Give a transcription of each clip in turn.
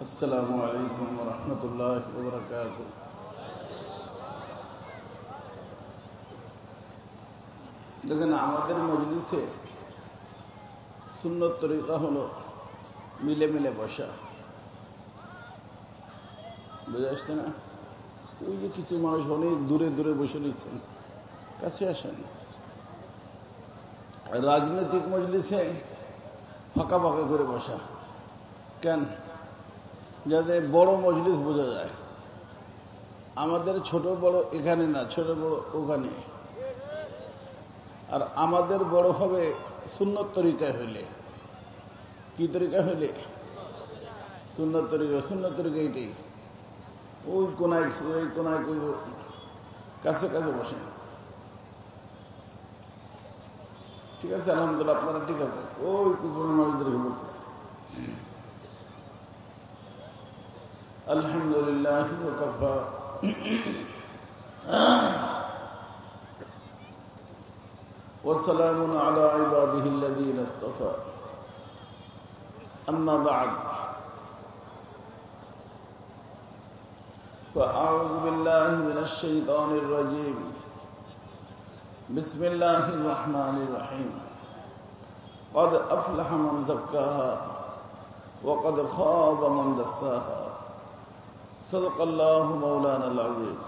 السلام عليكم ورحمة الله وبركاته দেখেন আমাদের মজলিসে সুন্নত তরিকা হলো মিলে মিলে বসা। বুঝে আসছে না? ওই যে কিছু মানুষ অনেক দূরে দূরে বসে নিচ্ছেন, কাছে আসেন। রাজনৈতিক মজলিসে ফাঁকা ফাঁকা করে বসা কেন? যাতে বড় মজলিস বোঝা যায়। আমাদের ছোট বড় এখানে না, ছোট বড় ওখানে। আর আমাদের বড় হবে সুন্নত তরিকায় হইলে। কি তরিকা হইলে? সুন্নত তরিকা। সুন্নত তরিকা এইটাই। ওই কোনায় কাছে কাছে বসেন। ঠিক আছে, আলহামদুলিল্লাহ, আপনারা ঠিক আছে। ওই পিছনে মানুষদেরকে বলতেছে আলহামদুলিল্লাহ ওয়াকাফা وسلام على عباده الذين اصطفى أما بعد فأعوذ بالله من الشيطان الرجيم بسم الله الرحمن الرحيم قد أفلح من زكاها وقد خاب من دساها صدق الله مولانا العظيم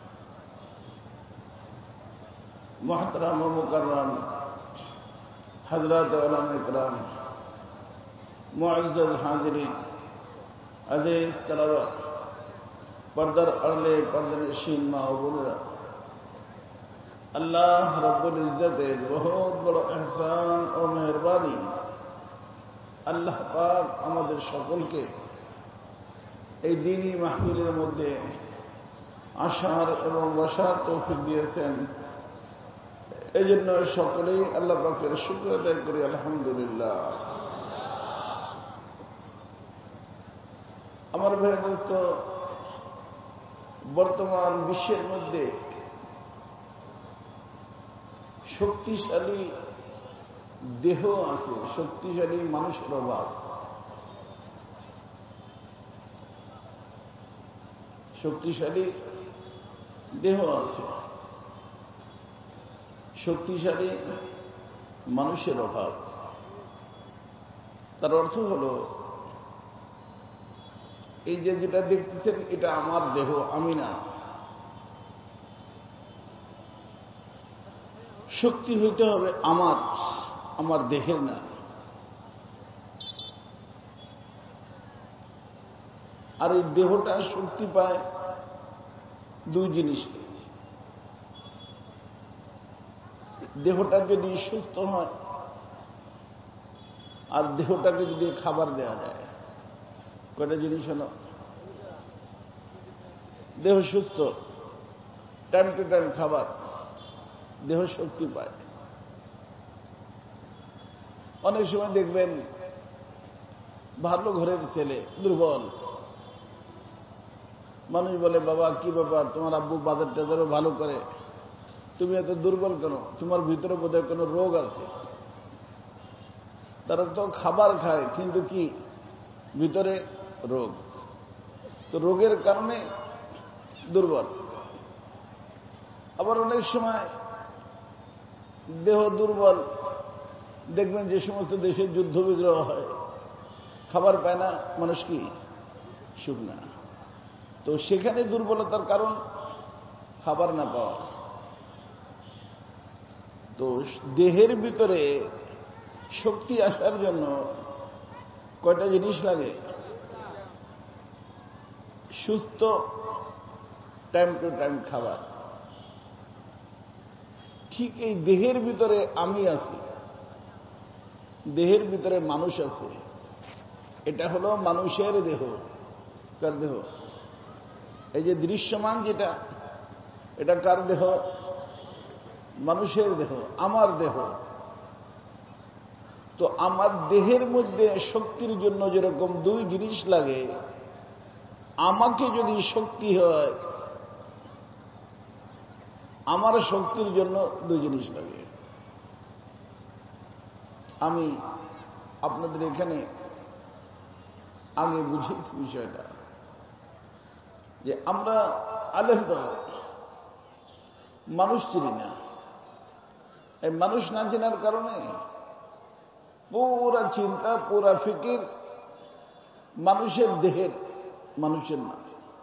محترم و مکرم حضرات علماء کرام، معزز حاضرین، عزیز طلبہ، پردر اڑلے پردنشین ماں و بولرا، اللہ رب العزت بہت بڑا احسان اور مہربانی আল্লাহ পাক আমাদের সকলকে এই দ্বীনি মাহফিলের মধ্যে আসার এবং বসার তৌফিক দিয়েছেন। এই জন্য সকলেই আল্লাহ পাকের শুকর আদায় করি আলহামদুলিল্লাহ। আমার ভাই দোস্ত, বর্তমান বিশ্বের মধ্যে শক্তিশালী দেহ আছে, শক্তিশালী মানুষের অভাব। শক্তিশালী দেহ আছে, শক্তিশালী মানুষের অভাব। তার অর্থ হলো এই যে যেটা দেখতেছেন এটা আমার দেহ, আমি না। শক্তি হইতে হবে আমার দেহের না। আর এই দেহটা শক্তি পায় দুই জিনিস। দেহটা যদি সুস্থ হয় আর দেহটাকে যদি খাবার দেওয়া যায়, কয়টা জিনিস হলো? দেহ সুস্থ, টাইম টু টাইম খাবার, দেহ শক্তি পায়। অনেক সময় দেখবেন ভালো ঘরের ছেলে দুর্বল, মানুষ বলে বাবা কি ব্যাপার, তোমার আব্বু বাজার টাজারও ভালো করে, তুমি এত দুর্বল কেন? তোমার ভিতরে বোধহয় কোনো রোগ আছে। তারা তো খাবার খায় কিন্তু কি ভিতরে রোগ। তো রোগের কারণে দুর্বল। আবার অনেক সময় দেহ দুর্বল, দেখবেন যে সমস্ত দেশে যুদ্ধ বিগ্রহ হয়, খাবার পায় না মানুষ, কি শুকনা। তো সেখানে দুর্বলতার কারণ খাবার না পাওয়া। তো দেহের ভিতরে শক্তি আসার জন্য কয়টা জিনিস লাগে? সুস্থ টাইম টু টাইম খাবার। ঠিক এই দেহের ভিতরে আমি আছি, দেহের ভিতরে মানুষ আছে। এটা হলো মানুষের দেহ। কার দেহ? এই যে দৃশ্যমান যেটা, এটা কার দেহ? মানুষের দেহ, আমার দেহ। তো আমার দেহের মধ্যে শক্তির জন্য যেরকম দুই জিনিস লাগে, আমাকে যদি শক্তি হয়, আমার শক্তির জন্য দুই জিনিস লাগে। আমি আপনাদের এখানে আগে বুঝেছি বিষয়টা, যে আমরা আলেমরা মানুষ চিনি না। এই মানুষ না চেনার কারণে পুরা চিন্তা, পুরা ফিকির মানুষের দেহের, মানুষের না।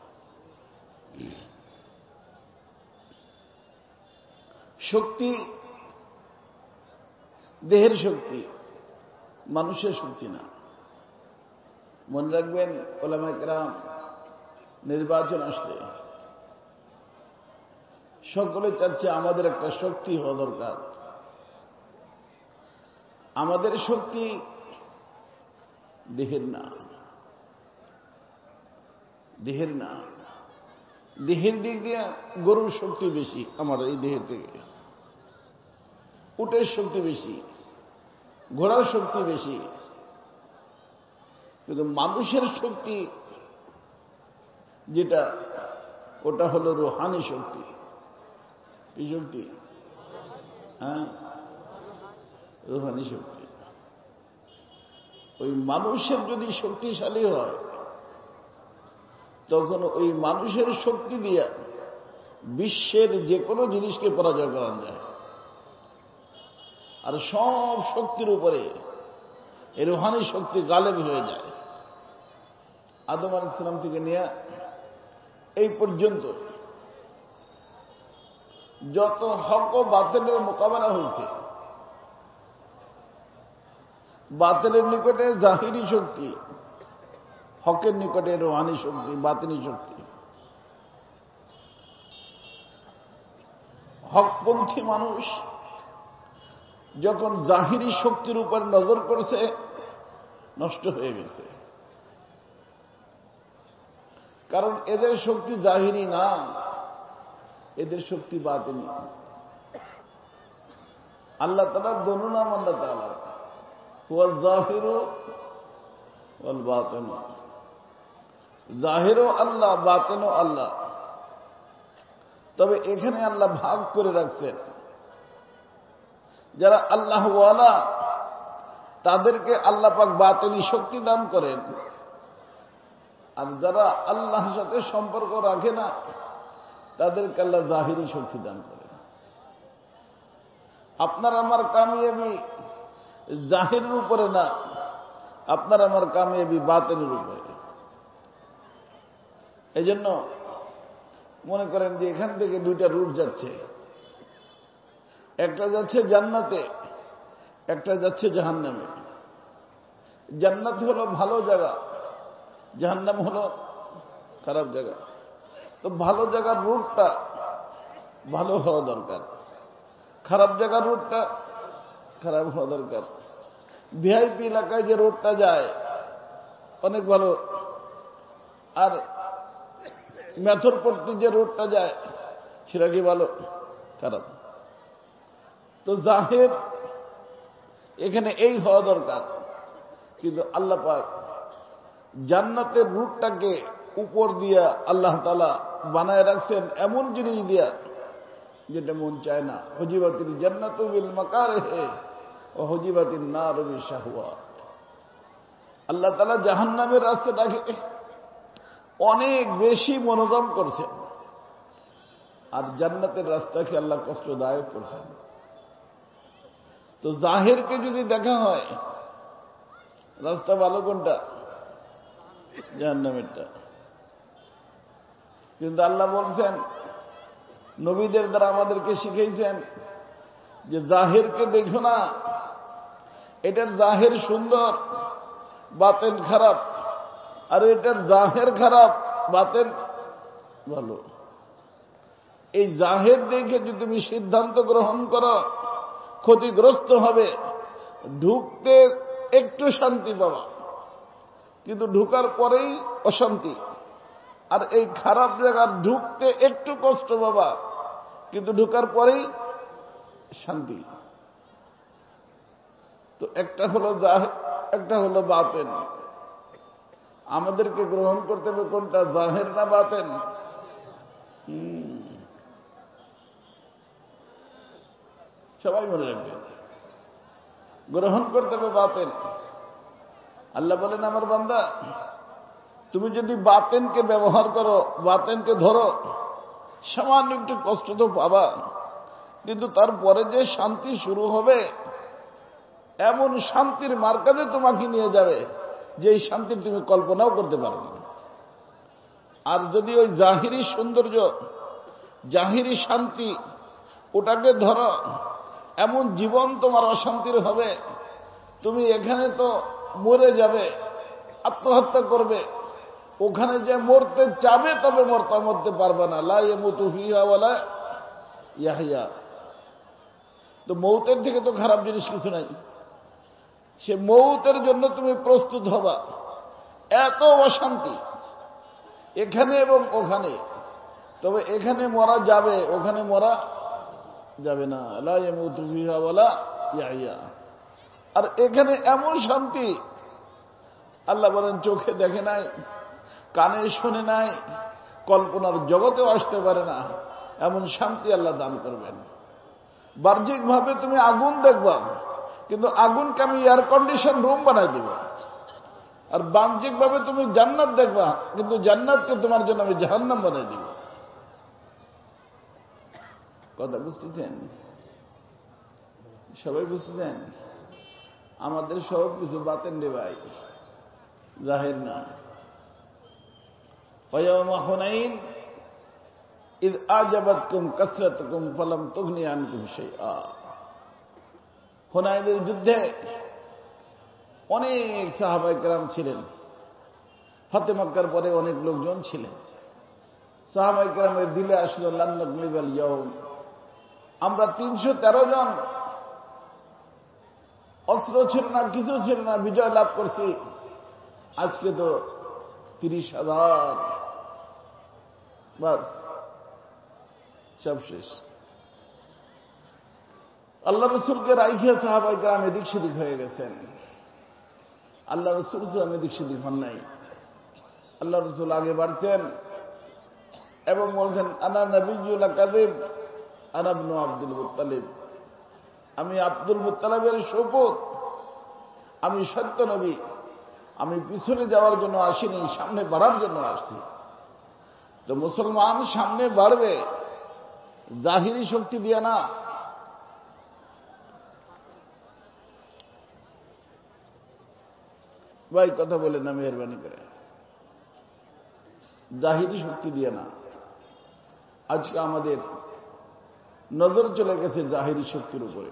শক্তি দেহের শক্তি, মানুষের শক্তি না। মনে রাখবেন, ওলামায়ে কেরাম নির্বাচন আসলে সকলে চাচ্ছে আমাদের একটা শক্তি হওয়া দরকার। আমাদের শক্তি দেহের না, দেহের না। দেহের দিক দিয়ে গরুর শক্তি বেশি, আমার এই দেহের থেকে উটের শক্তি বেশি, ঘোড়ার শক্তি বেশি। কিন্তু মানুষের শক্তি যেটা, ওটা হলো রুহানি শক্তি। কি শক্তি? হ্যাঁ, রুহানি শক্তি। ওই মানুষের যদি শক্তিশালী হয়, তখন ওই মানুষের শক্তি দিয়ে বিশ্বের যে কোনো জিনিসকে পরাজয় করা যায়। আর সব শক্তির উপরে এই রুহানি শক্তি গালেব হয়ে যায়। আদম আলাইহিস সালাম থেকে নিয়ে এই পর্যন্ত যত হক ও বাতিলের মোকাবেলা হয়েছে, বাতিলের নিকটে জাহিরি শক্তি, হকের নিকটে রুহানি শক্তি, বাতিনি শক্তি। হকপন্থী মানুষ যখন জাহিরি শক্তির উপর নজর করেছে, নষ্ট হয়ে গেছে। কারণ এদের শক্তি জাহিরি না, এদের শক্তি বাতিনি। আল্লাহ তাআলা দোনো নাম আল্লাহ তাআলা, হুয়াল জাহিরু ওয়াল বাতিন। জাহিরও আল্লাহ, বাতিনও আল্লাহ। তবে এখানে আল্লাহ ভাগ করে রাখছেন, যারা আল্লাহ ওয়ালা তাদেরকে আল্লাহ পাক বাতিনি শক্তি দান করেন, আর যারা আল্লাহর সাথে সম্পর্ক রাখে না তাদেরকে আল্লাহ জাহিরি শক্তি দান করেন। আপনার আমার কামিয়াবি জাহিরের উপরে না, আপনার আমার কামিয়াবি বাতিনের উপরে। এই জন্য মনে করেন যে এখান থেকে দুইটা রুট যাচ্ছে, একটা যাচ্ছে জান্নাতে, একটা যাচ্ছে জাহান্নামে। জান্নাত হলো ভালো জায়গা, জাহান্নাম হলো খারাপ জায়গা। তো ভালো জায়গার রুটটা ভালো হওয়া দরকার, খারাপ জায়গার রুটটা খারাপ হওয়া দরকার। ভিআইপি এলাকায় যে রোডটা যায় অনেক ভালো, আর মেথরপট্টি যে রোডটা যায় সেটা কি ভালো, খারাপ? তো জাহের এখানে এই হওয়া দরকার। কিন্তু আল্লাহ পাক জান্নাতের রুটটাকে উপর দিয়া আল্লাহ তাআলা বানায় রাখছেন এমন জিনিস দিয়া যেটা মন চায় না। হুজিবাতিল জান্নাতু বিল মাকারিহি ওয়া হুজিবাতিন নারু বিশ-শাহওয়াত। আল্লাহ তাআলা জাহান্নামের রাস্তাটাকে অনেক বেশি মনোরম করছেন, আর জান্নাতের রাস্তাকে আল্লাহ কষ্টদায়ক করছেন। তো জাহেরকে যদি দেখা হয়, রাস্তা ভালো কোনটা? জাহান্নামেরটা। কিন্তু আল্লাহ বলছেন, নবীদের দ্বারা আমাদেরকে শিখিয়েছেন যে জাহেরকে দেখো না, এটার জাহের সুন্দর, বাতেন খারাপ, আর এটার জাহের খারাপ, বাতেন ভালো। এই জাহের দেখে যদি তুমি সিদ্ধান্ত গ্রহণ করো, ক্ষতিগ্রস্ত হবে। ঢুকতে একটু শান্তি পাবা, কিন্তু ঢুকার পরেই অশান্তি। আর এই খারাপ জায়গার ঢুকতে একটু কষ্ট পাবা, কিন্তু ঢুকার পরেই শান্তি। তো একটা হলো জাহের, একটা হলো বাতেন। আমাদেরকে গ্রহণ করতে হবে কোনটা, জাহের না বাতেন? সবাই মনে রাখবেন, গ্রহণ করতে হবে বাতেন। আল্লাহ বলেন, আমার বান্দা তুমি যদি বাতেনকে ব্যবহার করো, বাতেনকে ধরো, সামান্য একটু কষ্ট তো পাবা, কিন্তু তারপরে যে শান্তি শুরু হবে, এমন শান্তির মার্কাজে তোমাকে নিয়ে যাবে যে এই শান্তির তুমি কল্পনাও করতে পারো না। আর যদি ওই জাহিরি সৌন্দর্য, জাহিরি শান্তি, ওটাকে ধরো, এমন জীবন তোমার অশান্তির হবে, তুমি এখানে তো মরে যাবে, আত্মহত্যা করবে, ওখানে যে মরতে চাবে তবে মরতে পারবে না। লা ইয়ামুতু ফিহা ওয়ালা ইয়াহইয়া। তো মৌতের থেকে তো খারাপ জিনিস কিছু নাই। সে মৌতের জন্য তুমি প্রস্তুত হবা। এত অশান্তি এখানে এবং ওখানে, তবে এখানে মরা যাবে, ওখানে মরা যাবে না। লা ইয়ামুতু ফিহা ওয়ালা ইয়াহইয়া। আর এখানে এমন শান্তি আল্লাহ বলেন চোখে দেখে নাই, কানে শোনে নাই, কল্পনার জগতেও আসতে পারে না, এমন শান্তি আল্লাহ দান করবেন। বাহ্যিকভাবে তুমি আগুন দেখবা, কিন্তু আগুনকে আমি এয়ার কন্ডিশন রুম বানাই দেব। আর বাহ্যিকভাবে তুমি জান্নাত দেখবা, কিন্তু জান্নাতকে তোমার জন্য আমি জাহান্নাম বানাই দিব। কথা বুঝতেছেন? সবাই বুঝতেছেন? আমাদের সব কিছু বাতেন রে ভাই, জাহির না। ويوم حنين إذ أعجبتكم كثرتكم فلم تغن عنكم شيئا। হুনাইনের যুদ্ধে অনেক সাহাবায়ে কেরাম ছিলেন, ফতে মক্কার পরে অনেক লোকজন ছিলেন। সাহাবায়ে কেরামের দিলে আসলো লান নাগলিবাল ইয়াউম, আমরা 313 জন, অস্ত্র ছিল না, কিছু ছিল না, বিজয় লাভ করছি। আজকে তো 30,000, বাস সব শেষ। আল্লাহ রসুলকে রাইখে সাহাবায়ে কেরাম এদিক সেদিক হয়ে গেছেন। আল্লাহ রসুল এদিক সেদিক হন নাই। আল্লাহ রসুল আগে বাড়ছেন এবং বলছেন আনা নবিয়্যুল কাযিব আনা ইবনু আব্দুল মুত্তালিব, আমি আব্দুল মুত্তালিবের শপথ, আমি সত্য নবী। আমি পিছনে যাওয়ার জন্য আসিনি, সামনে বাড়ার জন্য আসছি। তো মুসলমান সামনে বাড়বে জাহিরি শক্তি দিয়ে না। ভাই কথা বলেন না মেহরবানি করে, জাহিরি শক্তি দিয়ে না। আজকে আমাদের নজর চলে গেছে জাহিরি শক্তির উপরে।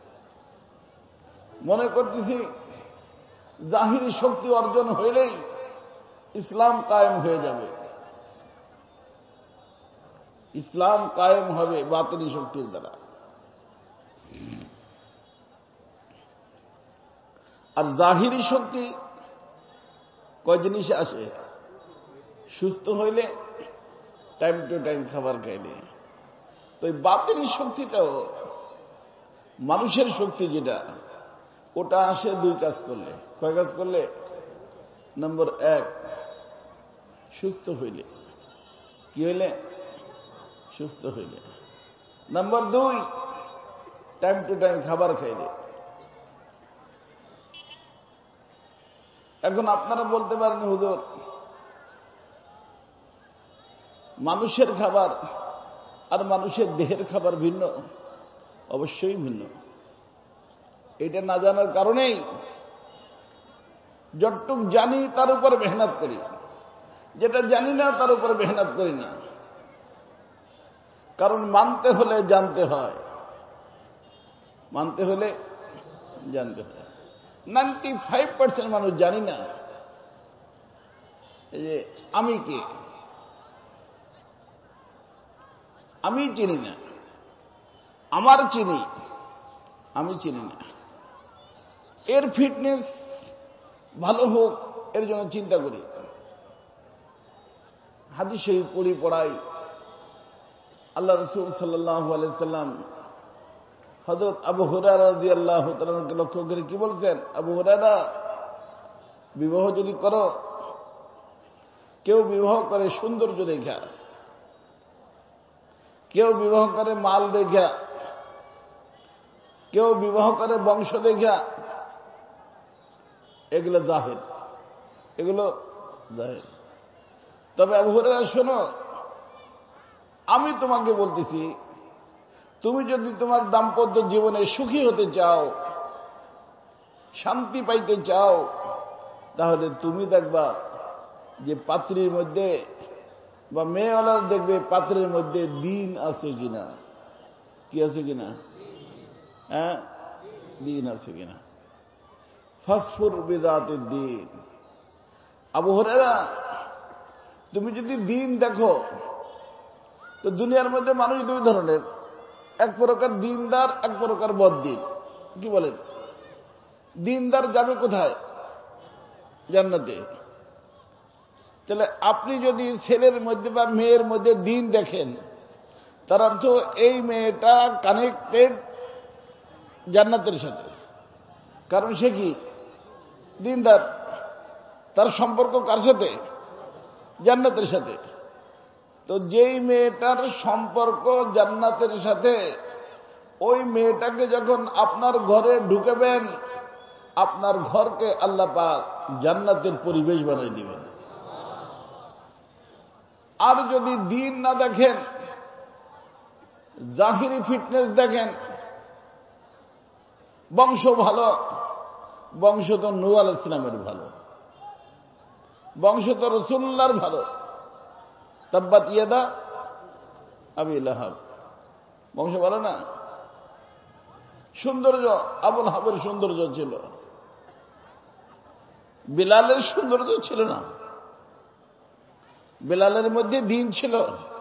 মনে করতেছি জাহিরি শক্তি অর্জন হইলেই ইসলাম কায়েম হয়ে যাবে। ইসলাম কায়েম হবে বাতিনি শক্তির দ্বারা। আর জাহিরি শক্তি কয় জিনিসে আসে? সুস্থ হইলে, টাইম টু টাইম খাবার খাইলে। তো এই বাতিনি শক্তিটাও মানুষের শক্তি যেটা, ওটা আসে 2 কাজ করলে। কয় কাজ করলে? নম্বর 1, সুস্থ হইলে। কি হইলে? সুস্থ হইলে। নম্বর 2, টাইম টু টাইম খাবার খাইলে। এখন আপনারা বলতে পারেন হুজুর, মানুষের খাবার আর মানুষের দেহের খাবার ভিন্ন। অবশ্যই ভিন্ন। এটা না জানার কারণেই যতটুক জানি তার উপর মেহনত করি, যেটা জানি না তার উপর মেহনত করি না। কারণ মানতে হলে জানতে হয়, মানতে হলে জানতে হয়। 95% মানুষ জানি না যে আমি কে, আমি চিনি না। আমার চিনি, আমি চিনি না। এর ফিটনেস ভালো হোক, এর জন্য চিন্তা করি, হাদিস শরীফ পড়ি, পড়াই। আল্লাহ রাসূল সাল্লাল্লাহু আলাইহি সাল্লাম হযরত আবু হুরায়রা রাদিয়াল্লাহু তাআলাকে লক্ষ্য করে কি বলছেন? আবু হুরায়রা, বিবাহ যদি করো, কেউ বিবাহ করে সৌন্দর্য দেখা, কেউ বিবাহ করে মাল দেখা, কেউ বিবাহ করে বংশ দেখা, এগুলো জাহির, এগুলো জাহির। তবে আবু হুরায়রা শোনো, আমি তোমাকে বলতেছি, তুমি যদি তোমার দাম্পত্য জীবনে সুখী হতে চাও, শান্তি পাইতে চাও, তাহলে তুমি দেখবা যে পাত্রীর মধ্যে বা মেয়েওয়ালার দেখবে পাত্রের মধ্যে দিন আছে কিনা। কি আছে কিনা? হ্যাঁ, দিন আছে কিনা। ফাসফুর বিদাতের দিন। আবু হুরায়রা, তুমি যদি দিন দেখো তো দুনিয়ার মধ্যে মানুষ দুই ধরনের, এক প্রকার দিনদার, এক প্রকার বদ্দিন। কি বলেন? দিনদার যাবে কোথায়? জান্নাতে। তাহলে আপনি যদি ছেলের মধ্যে বা মেয়ের মধ্যে দিন দেখেন, তার অর্থ এই মেয়েটা কানেক্টেড জান্নাতের সাথে। কারণ সে কি? দিনদার। তার সম্পর্ক কার সাথে? জান্নাতের সাথে। তো যেই মেয়েটার সম্পর্ক জান্নাতের সাথে, ওই মেয়েটাকে যখন আপনার ঘরে ঢুকাবেন, আপনার ঘরকে আল্লাহ পাক জান্নাতের পরিবেশ বানিয়ে দিবেন। আর যদি দিন না দেখেন, জাহিরি ফিটনেস দেখেন, বংশ ভালো, বংশ তো নূহ আলাইহিস সালামের ভালো, বংশ তো রাসূলুল্লাহর ভালো, তাব্বাত ইয়াদা আবি লাহাব, বংশ ভালো না? সৌন্দর্য, আবুল হাবের সৌন্দর্য ছিল, বিলালের সৌন্দর্য ছিল না। বিলালের মধ্যে দিন ছিল।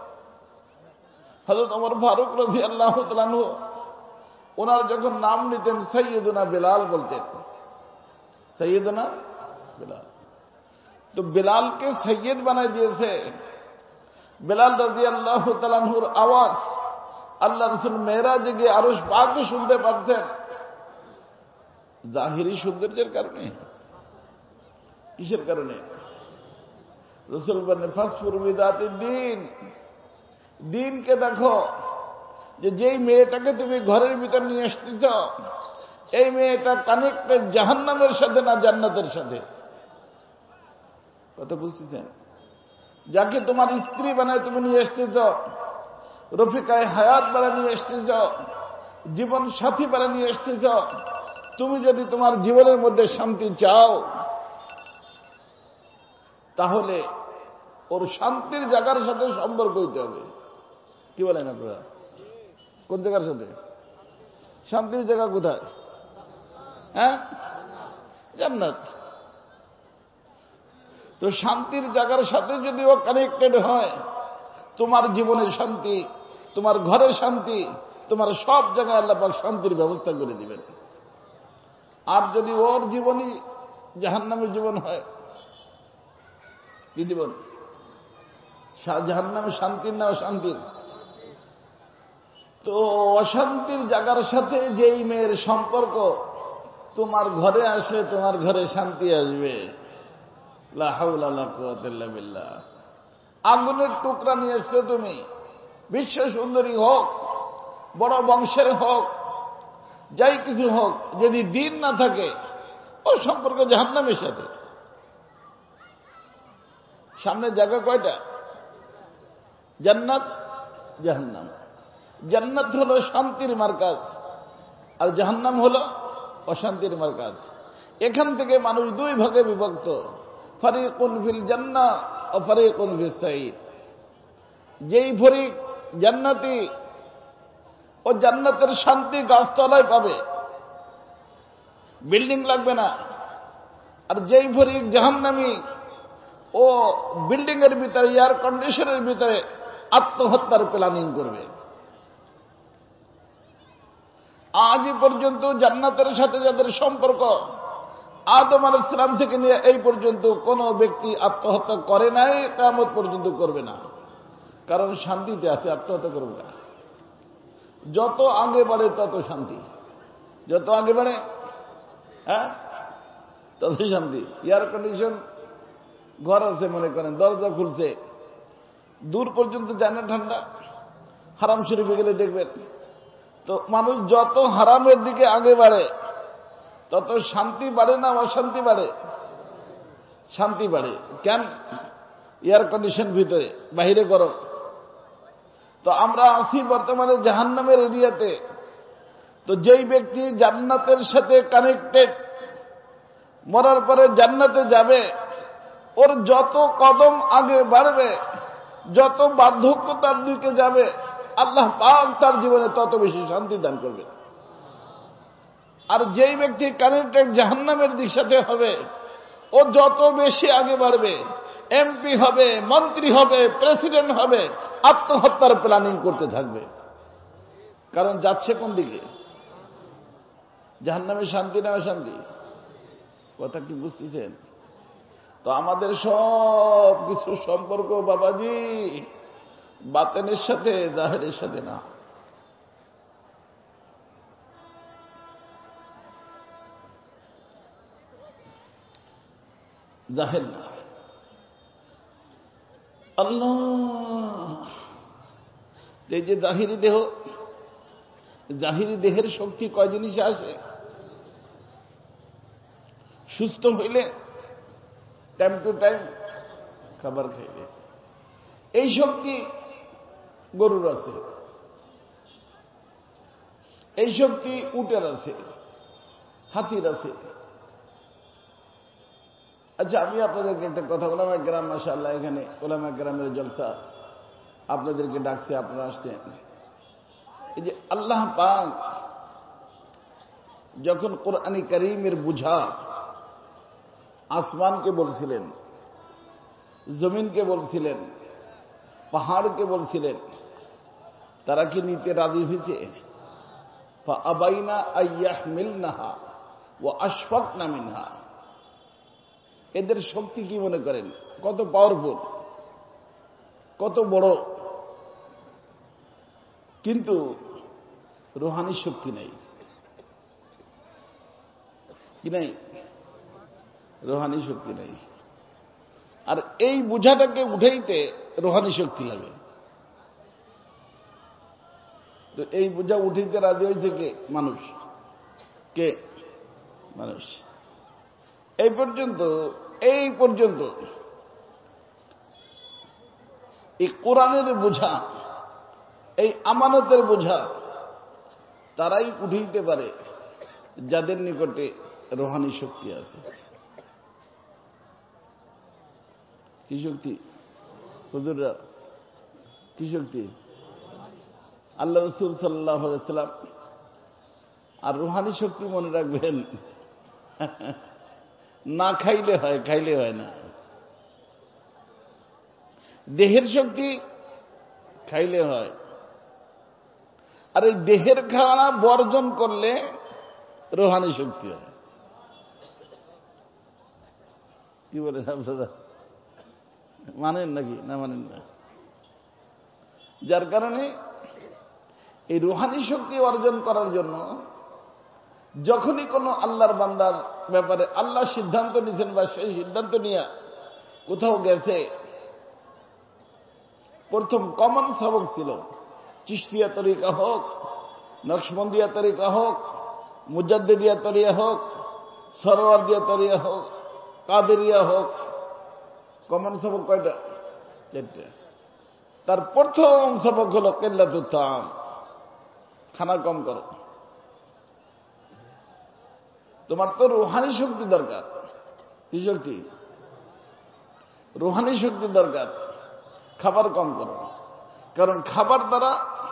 হযরত ওমর ফারুক রাদিয়াল্লাহু তাআলা আনহু ওনার যখন নাম নিতেন সাইয়্যিদুনা বিলাল বলতেন, সাইয়্যিদুনা বিলাল। তো বিলালকে সৈয়দ বানাই দিয়েছে। বিলাল রাদিয়াল্লাহু তাআলা আনহুর আওয়াজ আল্লাহ রাসূল মেরাজে গিয়ে আরশ পাকে শুনতে পারছেন। জাহিরি সৌন্দর্যের কারণে? কিসের কারণে? রাসূল বলেন ফাসফুর বিদাতিদ দিন। দিনকে দেখো, যে যেই মেয়েটাকে তুমি ঘরের ভিতর নিয়ে আসতেছ, এই মেয়েটা কানেক্টেড জাহান্নামের সাথে না জান্নাতের সাথে। কথা বুঝতেছেন? যাকে তোমার স্ত্রী বানায় তুমি নিয়ে আসতেছ, রফিকায় হায়াত বানায় নিয়ে আসতেছ, জীবন সাথী বানায় নিয়ে আসতেছ, তুমি যদি তোমার জীবনের মধ্যে শান্তি চাও, তাহলে ওর শান্তির জায়গার সাথে সম্পর্ক হইতে হবে। কি বলেন আপনারা? কোন জায়গার সাথে? শান্তির জায়গা কোথায়? হ্যাঁ, জান্নাত। তো শান্তির জায়গার সাথে যদি ও কানেক্টেড হয়, তোমার জীবনের শান্তি, তোমার ঘরের শান্তি, তোমার সব জায়গায় আল্লাহ পাক শান্তির ব্যবস্থা করে দিবেন। আর যদি ওর জীবনই জাহান্নামের জীবন হয়, কি জীবন? জাহান্নামে শান্তির না অশান্তির? তো অশান্তির জায়গার সাথে যেই মেয়ের সম্পর্ক তোমার ঘরে আসে, তোমার ঘরে শান্তি আসবে। লা হাওলা ওয়ালা কুওয়াতা ইল্লা বিল্লাহ। আগুনের টুকরা নিয়ে এসছো তুমি, বিশ্ব সুন্দরী হোক, বড় বংশের হোক, যাই কিছু হোক, যদি দিন না থাকে, ও সম্পর্ক জাহান্নামের সাথে। সামনে জায়গা কয়টা? জান্নাত, জাহান্নাম। জান্নাত হলো শান্তির মার্কাজ, আর জাহান্নাম হলো অশান্তির মার্কাজ। এখান থেকে মানুষ দুই ভাগে বিভক্ত, ফারিকুন ফিল জান্নাহ ও ফারিকুন ফিস সাঈর। যেই ফরিক জান্নাতি, ও জান্নাতের শান্তি গাছতলায় পাবে, বিল্ডিং লাগবে না। আর যেই ফরিক জাহান্নামী, ও বিল্ডিং এর ভিতরে, এয়ার কন্ডিশনের ভিতরে আত্মহত্যার প্ল্যানিং করবে। আজ পর্যন্ত জান্নাতের সাথে যাদের সম্পর্ক, আদম আলাইহিস সালাম থেকে নিয়ে এই পর্যন্ত কোন ব্যক্তি আত্মহত্যা করে নাই, কিয়ামত পর্যন্ত করবে না। কারণ শান্তিতে আছে, আত্মহত্যা করবে না। যত আগে বাড়ে তত শান্তি, যত আগে বাড়ে, হ্যাঁ, তত শান্তি। এয়ার কন্ডিশন ঘর আছে, মনে করেন দরজা খুলছে, দূর পর্যন্ত যায় না ঠান্ডা। হারাম শরীফে গেলে দেখবেন, তো মানুষ যত হারামের দিকে আগে বাড়ে, তত শান্তি বাড়ে না অশান্তি বাড়ে? শান্তি বাড়ে। কেন? এয়ার কন্ডিশন ভিতরে, বাহিরে গরম। তো আমরা আছি বর্তমানে জাহান্নামের এরিয়াতে। তো যেই ব্যক্তি জান্নাতের সাথে কানেক্টেড, মরার পরে জান্নাতে যাবে, ওর যত কদম আগে বাড়বে, যত বার্ধক্যতার দিকে যাবে, আল্লাহ পাক তার জীবনে তত বেশি শান্তি দান করবে। আর যেই ব্যক্তি কানেক্টেড জাহান্নামের দিক সাথে হবে, ও যত বেশি আগে বাড়বে, এমপি হবে, মন্ত্রী হবে, প্রেসিডেন্ট হবে, আত্মহত্যার প্ল্যানিং করতে থাকবে। কারণ যাচ্ছে কোন দিকে? জাহান্নামে শান্তি না অশান্তি? কথা কি বুঝতেছেন? তো আমাদের সব কিছু সম্পর্ক বাবাজি বাতেনের সাথে, জাহেরের সাথে না। জাহের না। আল্লাহ, এই যে জাহিরি দেহ, জাহিরি দেহের শক্তি কয় জিনিসে আসে? সুস্থ হইলে, টাইম টু টাইম খাবার খাইলে। এই শক্তি গরুর আছে, এই শক্তি উটের আছে, হাতির আছে। আচ্ছা, আমি আপনাদেরকে একটা কথা, ওলামা কেরাম মাশাআল্লাহ, এখানে ওলামা কেরামের জলসা, আপনাদেরকে ডাকছে, আপনারা আসছেন। এই যে আল্লাহ পাক যখন কোরআন কারীমের বুঝা আসমানকে বলছিলেন, জমিনকে বলছিলেন, পাহাড়কে বলছিলেন, তারা কি নিতে রাজি হয়েছে? ফাআবাইনা আইয়াহমিলনাহা ওয়া আশফাকনা মিনহা। এদের শক্তি কি মনে করেন? কত পাওয়ারফুল, কত বড়, কিন্তু রুহানি শক্তি নাই। কি নাই? রুহানি শক্তি নাই। আর এই বোঝাটাকে উঠাইতে রুহানি শক্তি লাগে। তো এই বোঝা উঠাইতে রাজি হয়েছে কে? মানুষ। কে? মানুষ। এই পর্যন্ত এই কোরআনের বোঝা, এই আমানতের বোঝা তারাই উঠাইতে পারে যাদের নিকটে রুহানি শক্তি আছে। কি শক্তি? হুজুররা কি শক্তি? আল্লাহ রাসূল সাল্লাল্লাহু আলাইহি ওয়াসাল্লাম। আর রুহানি শক্তি মনে রাখবেন, না খাইলে হয়, খাইলে হয় না। দেহের শক্তি খাইলে হয়, আর এই দেহের খাওয়া বর্জন করলে রুহানি শক্তি হয়। কি বলেন আপনারা? মানেন নাকি? না মানেন না? যার কারণে এই রুহানি শক্তি অর্জন করার জন্য যখনই কোনো আল্লাহর বান্দার ব্যাপারে আল্লাহ সিদ্ধান্ত নিয়েছেন, বা সেই সিদ্ধান্ত নিয়ে কোথাও গেছে, প্রথম কমন সবক ছিল চিশতিয়া তরিকা হোক, নকশবন্দিয়া তরিকা হোক, মুজাদ্দিদিয়া তরিকা হোক, সরওয়ার্দিয়া তরিকা হোক, কাদেরিয়া হোক। কমন সবক কয়টা? 4টা। তার প্রথম সবক হলো কিল্লাতুত তাআম, খানা কম করো। তোমার তো রুহানি শক্তি দরকার। কি শক্তি? রুহানি শক্তি দরকার। খাবার কম করো, কারণ খাবার দ্বারা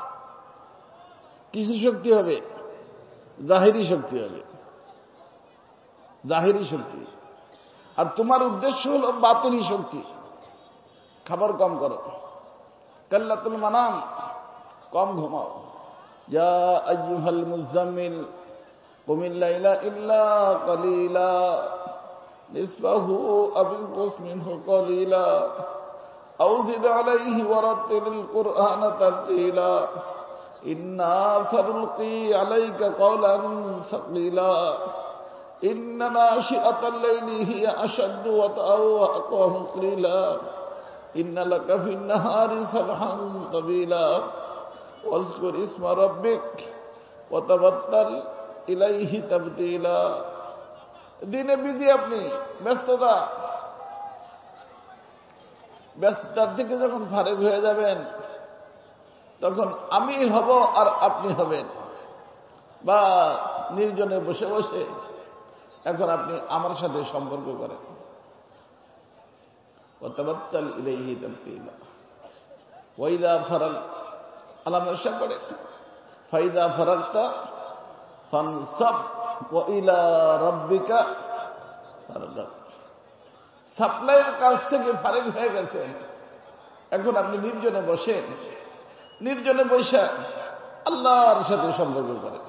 কিছু শক্তি হবে, জাহিরি শক্তি হবে, জাহিরি শক্তি। আর তোমার উদ্দেশ্য হলো বাতিনি শক্তি। খাবার কম করো, কাল্লাতুল মানাম, কম ঘুমাও। ইয়া আইয়ুহাল মুযাম্মিল কুমিল লাইলা ইল্লা কালিলা নিসফাহু আও ইনকুস মিনহু কালিলা আও জিদ আলাইহি ওয়ারাত্তিলিল কুরআনা তারতিলা ইন্না সানুলকি আলাইকা কওলান সাকিলা ইন্না নাশিআতাল লাইলি হিয়া আশাদ্দু ওয়াতা'আন ওয়া aqwamu qila ইন্না লাকা ফিন নাহারি সাবহান তাবিলা ওয়াজকুর ইসমা রাব্বিক ওয়া তাবাত্তাল ইলাইহি তাবতিলা। দিনে বিজি, আপনি ব্যস্ততা, ব্যস্ততার থেকে যখন ফারেক হয়ে যাবেন তখন আমি হব আর আপনি হবেন, বা নির্জনে বসে বসে এখন আপনি আমার সাথে সম্পর্ক করেন। ওয়াতাবাত্তাল ইলাইহি তাবতিলা ওয়াইদা ফারাগ আল্লাহ নশা করে ফাইদা ফারাগতা ফানসাব ওয়া ইলা রাব্বিকা ফারগাব। সাপ্লাইয়ের কাজ থেকে ফারেক হয়ে গেছেন, এখন আপনি নির্জনে বসেন, নির্জনে বৈশা আল্লাহর সাথে সম্পর্ক করেন।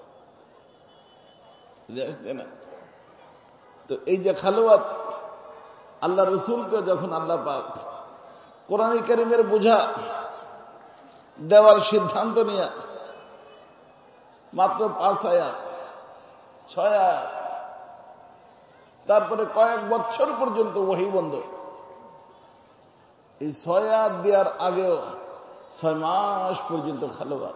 না তো এই যে খালওয়াত, আল্লাহ রসুলকে যখন আল্লাহ পাক কোরআন কারীমের বোঝা দেওয়ার সিদ্ধান্ত নিয়ে মাত্র 5 আয়াত 6 আয়াত, তারপরে কয়েক বছর পর্যন্ত ওহী বন্ধ। এই 6 আয়াত দেওয়ার আগেও 6 মাস পর্যন্ত খালওয়াত।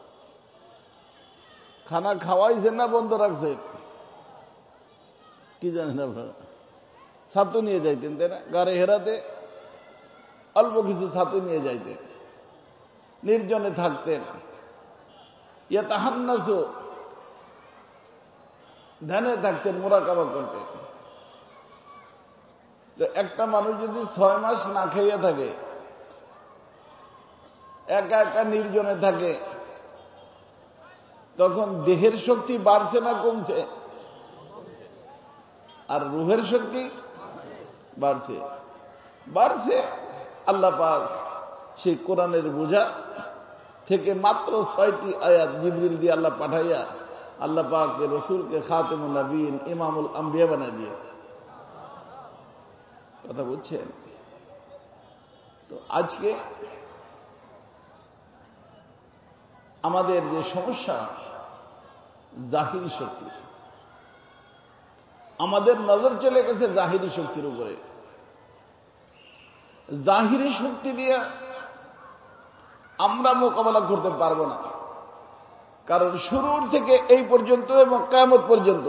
খানা খাওয়াইছেন না বন্ধ রাখছেন কি জানেন আপনারা? ছাতু নিয়ে যাইতেন, তাই না? গাড়ি হেরাতে অল্প কিছু ছাতু নিয়ে যাইতেন, নির্জনে থাকতেন। ইয়াতাহান্নাসু, ধ্যানে থাকতেন, মুরাকাবা করতেন। তো একটা মানুষ যদি 6 মাস না খেয়ে থাকে, একা একা নির্জনে থাকে, তখন দেহের শক্তি বাড়ছে না কমছে? আর রুহের শক্তি বাড়ছে, বাড়ছে। আল্লাহ পাক সেই কোরআনের বোঝা থেকে মাত্র 6টি আয়াত জিবরিল দিয়ে আল্লাহ পাঠাইয়া আল্লাহ পাক রসুলকে খাতেমুন নবীন ইমামুল আম্বিয়া বানাই দিয়ে। কথা বুঝছেন? তো আজকে আমাদের যে সমস্যা, জাহিরি শক্তি, আমাদের নজর চলে গেছে জাহিরি শক্তির উপরে। জাহিরি শক্তি দিয়ে আমরা মোকাবেলা করতে পারবো না, কারণ শুরুর থেকে এই পর্যন্ত এবং কিয়ামত পর্যন্ত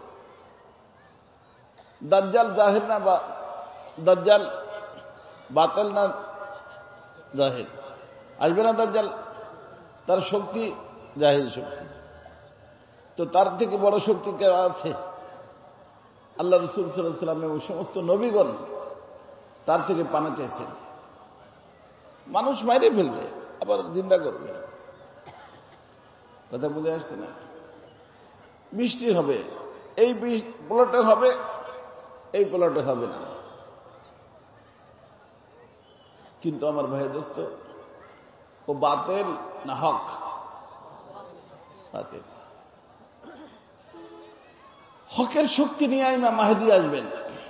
দাজ্জাল জাহির না, বা দাজ্জাল বাতিল না জাহির? আসবে না দাজ্জাল? তার শক্তি জাহির শক্তি। তো তার থেকে বড় শক্তি কে আছে? আল্লাহ রাসূল সাল্লাল্লাহু আলাইহি ওয়াসাল্লাম এবং সমস্ত নবীগণ তার থেকে পানা চাইছেন। মানুষ মাইরে ফেলবে, আবার জিন্দা করবে। কথা বুঝে আসছে না? বৃষ্টি হবে, এই প্লটে হবে, এই প্লটে হবে না। কিন্তু আমার ভাই দোস্ত, ও বাতিল না হক? বাতিল। হকের শক্তি নিয়ে ইমাম মাহদী আসবেন,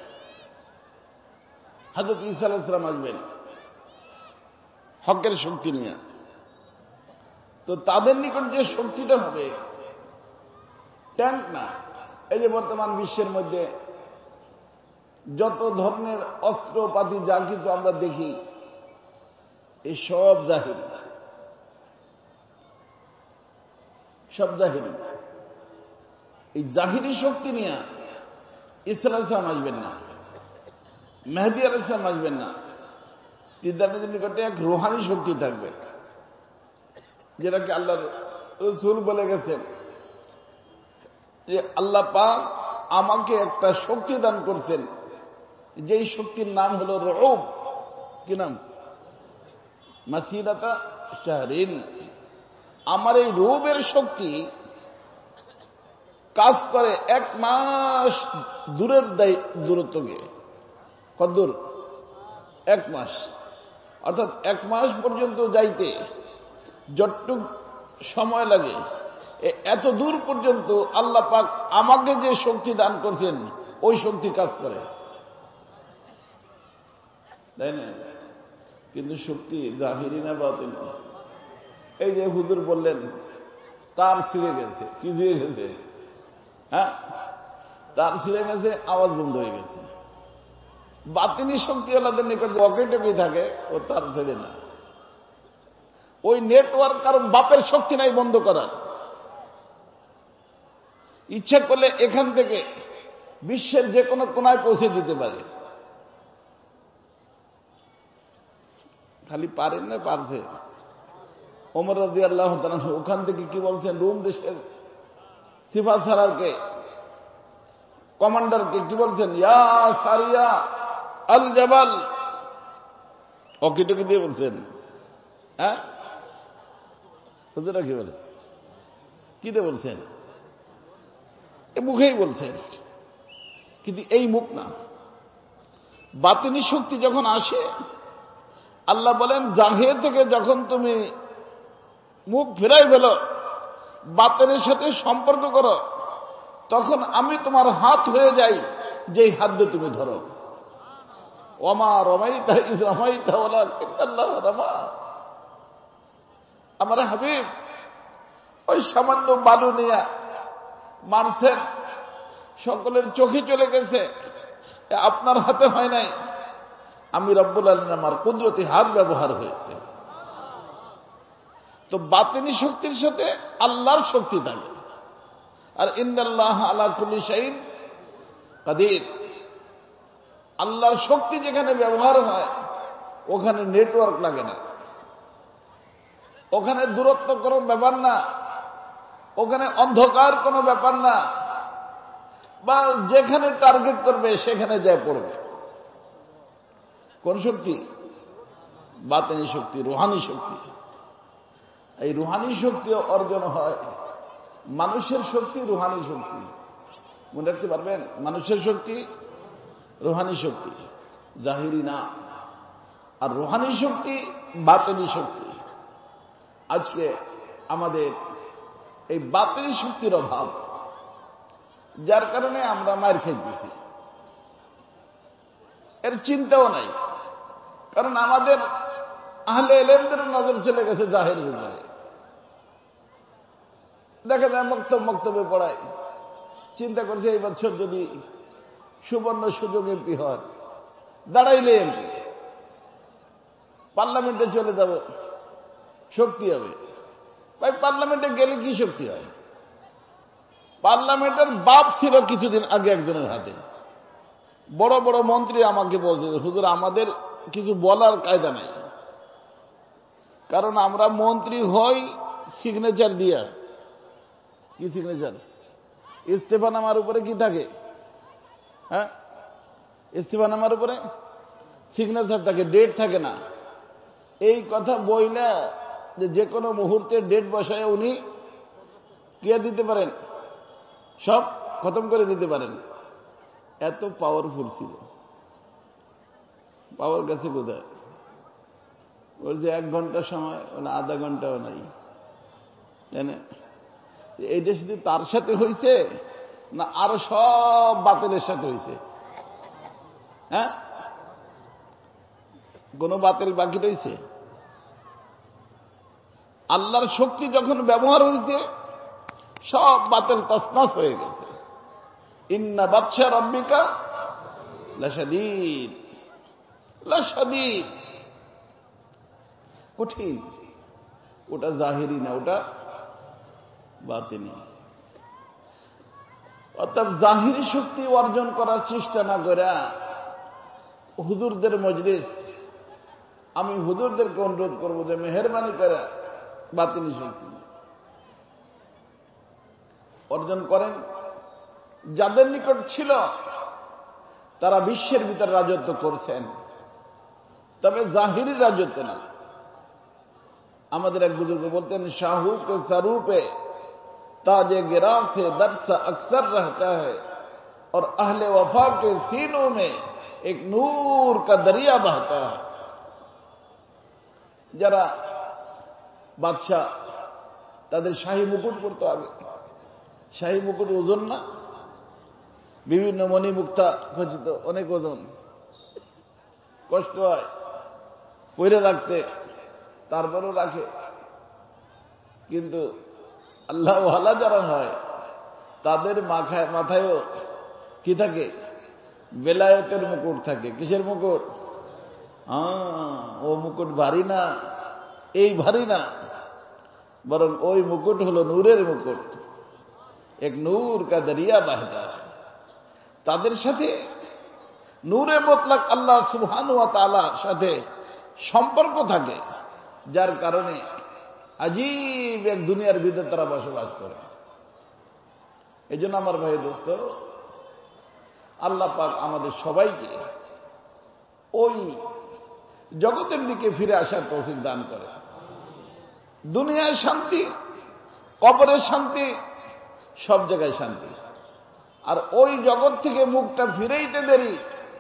হযরত ঈসা আলাইহিস সালাম আসবেন হকের শক্তি নিয়ে। তো তাদের নিকট যে শক্তিটা হবে, ট্যাঙ্ক না। এই যে বর্তমান বিশ্বের মধ্যে যত ধরনের অস্ত্রপাতি যা কিছু আমরা দেখি, এই সব জাহিরি, সব জাহিরি। এই জাহিরি শক্তি নিয়ে ঈসা আলাইহিস সালাম আসবেন না, মেহেদী আলাইহিস সালাম আসবেন না। তিনটার নিকটে এক রুহানি শক্তি থাকবে, যেটাকে আল্লাহ রাসূল বলে গেছেন যে আল্লাহ পাক আমাকে একটা শক্তি দান করছেন, যেই শক্তির নাম হলো রূব। কি নাম? মাসিরাতা শাহরিন। আমার এই রূবের শক্তি কাজ করে 1 মাস দূরের দূরত্বকে। কত দূর? 1 মাস। অর্থাৎ 1 মাস পর্যন্ত যাইতে যতটুক সময় লাগে, এত দূর পর্যন্ত আল্লাহ পাক আমাকে যে শক্তি দান করছেন, ওই শক্তি কাজ করে, তাই না? কিন্তু শক্তি জাহিরি না বাতিল? এই যে হুজুর বললেন তার ছিঁড়ে গেছে, কি ছিঁড়ে গেছে? হ্যাঁ, তার ছিঁড়ে গেছে, আওয়াজ বন্ধ হয়ে গেছে। বাতিনি শক্তি আল্লাহদের নিকট ওয়াকিটকি থাকে, ও তার ছেড়ে না। ওই নেটওয়ার্ক কারণ বাপের শক্তি নাই বন্ধ করার। ইচ্ছা করলে এখান থেকে বিশ্বের যে কোনো কোনায় পৌঁছে দিতে পারে। খালি পারেন না, পারছে। ওমর রাদিয়াল্লাহু তাআলা ওখান থেকে কি বলছেন, রোম দেশের সিফা সালারকে, কমান্ডারকে কি বলছেন, ইয়া সারিয়া আল জাবাল, অকিটকি দিয়ে বলছেন। হ্যাঁ, হুজুরা কি বলে, কি দিয়ে বলছেন? এ মুখেই বলছেন, কিন্তু এই মুখ না। বাতিনি শক্তি যখন আসে, আল্লাহ বলেন জাহির থেকে যখন তুমি মুখ ফেরাই ফেলো, বাতিনের সাথে সম্পর্ক করো, তখন আমি তোমার হাত হয়ে যাই, যেই হাত দিয়ে তুমি ধরো। ওমা রমাইতা ইয রমাইতা ওয়ালাকিন্নাল্লাহ রামা। আমার হাবিব ওই সামান্য বালু নিয়ে মারছেন, সকলের চোখে চলে গেছে, আপনার হাতে হয় নাই। আমি রব্বুল আলামিন আমার কুদরতি হাত ব্যবহার হয়েছে। তো বাতিনি শক্তির সাথে আল্লাহর শক্তি থাকে। আর ইন্নাল্লাহ আলা কুল্লি শাইইন কাদির, আল্লাহর শক্তি যেখানে ব্যবহার হয় ওখানে নেটওয়ার্ক লাগে না, ওখানে দূরত্ব কোনো ব্যাপার না, ওখানে অন্ধকার কোনো ব্যাপার না, বা যেখানে টার্গেট করবে সেখানে যায় পড়বে। কোন শক্তি? বাতিনি শক্তি, রুহানি শক্তি। এই রুহানি শক্তি অর্জন হয়, মানুষের শক্তি রুহানি শক্তি, মনে রাখতে পারবেন? মানুষের শক্তি রুহানি শক্তি, জাহিরি না। আর রুহানি শক্তি বাতিনি শক্তি। আজকে আমাদের এই বাতিনি শক্তির অভাব, যার কারণে আমরা মার খাইতেছি। এর চিন্তাও নাই, কারণ আমাদের আহলে ইলমদের নজর চলে গেছে জাহিরের উপরে। দেখা যায় মক্তবে পড়ায়, চিন্তা করছে এই বছর যদি সুবর্ণ সুযোগ এমপি হয়, দাঁড়াইলে এমপি, পার্লামেন্টে চলে যাব, শক্তি হবে। ভাই পার্লামেন্টে গেলে কি শক্তি হয়? পার্লামেন্টের বাপ ছিল কিছুদিন আগে একজনের হাতে। বড় বড় মন্ত্রী আমাকে বলছে, হুজুর আমাদের কিছু বলার কায়দা নাই, কারণ আমরা মন্ত্রী হই সিগনেচার দিয়া। কি সিগনেচার? ইস্তেফানামার উপরে কি থাকে? হ্যাঁ, ইস্তেফানামার উপরে সিগনেচার থাকে, ডেট থাকে না। এই কথা বইলা যে কোনো মুহূর্তে ডেট বসায় উনি কে দিতে পারেন, সব খতম করে দিতে পারেন। এত পাওয়ারফুল ছিল। পাওয়ার কাছে কোথায়? ওর যে 1 ঘন্টা সময়, আধা ঘন্টাও নাই। জানে এইটা শুধু তার সাথে হয়েছে না আরো সব বাতিলের সাথে হয়েছে? হ্যাঁ, কোন বাতিল বাকি রয়েছে? আল্লাহর শক্তি যখন ব্যবহার হয়েছে, সব বাতিল তছনছ হয়ে গেছে। ইন্না বাতশা রাব্বিকা লাশাদীদ, লাশাদীদ, কঠিন। ওটা জাহিরি না, ওটা বাতিনি। অর্থাৎ জাহিরি শক্তি অর্জন করার চেষ্টা না করে হুজুরদের মজলিস, আমি হুজুরদেরকে অনুরোধ করব যে মেহেরবানি করে বাতিনি শক্তি অর্জন করেন। যাদের নিকট ছিল তারা বিশ্বের ভিতর রাজত্ব করছেন, তবে জাহিরি রাজত্ব না। আমাদের এক বুজুর্গ বলতেন, শাহু কে সরূপে ताजे गिरा से दर्द सा अक्सर रहता है और अहले वफा के सीनों में एक नूर का दरिया बहता है। যারা বাদশাহ, তাদের শাহী মুকুট পরতো আগে। শাহী মুকুট ওজন না, বিভিন্ন মণিমুক্তা খচিত, অনেক ওজন, কষ্ট হয় পরে রাখতে, তারপরও রাখে। কিন্তু আল্লাহ ওয়ালা যারা হয় তাদের মাথায়ও কি থাকে? বেলায়েতের মুকুট থাকে। কিসের মুকুট? ও মুকুট ভারী না, এই ভারী না, বরং ওই মুকুট হলো নূরের মুকুট। এক নূর কা দরিয়া বাহতা। তাদের সাথে নূরে মুতলাক আল্লাহ সুবহানাহু ওয়া তাআলার সাথে সম্পর্ক থাকে, যার কারণে আজীব এক দুনিয়ার ভিতরে তারা বসবাস করে। এই জন্য আমার ভাই দোস্ত, আল্লাহ পাক আমাদের সবাইকে ওই জগতের দিকে ফিরে আসার তৌফিক দান করে। দুনিয়ায় শান্তি, কবরের শান্তি, সব জায়গায় শান্তি। আর ওই জগৎ থেকে মুখটা ফিরেইতে দেরি,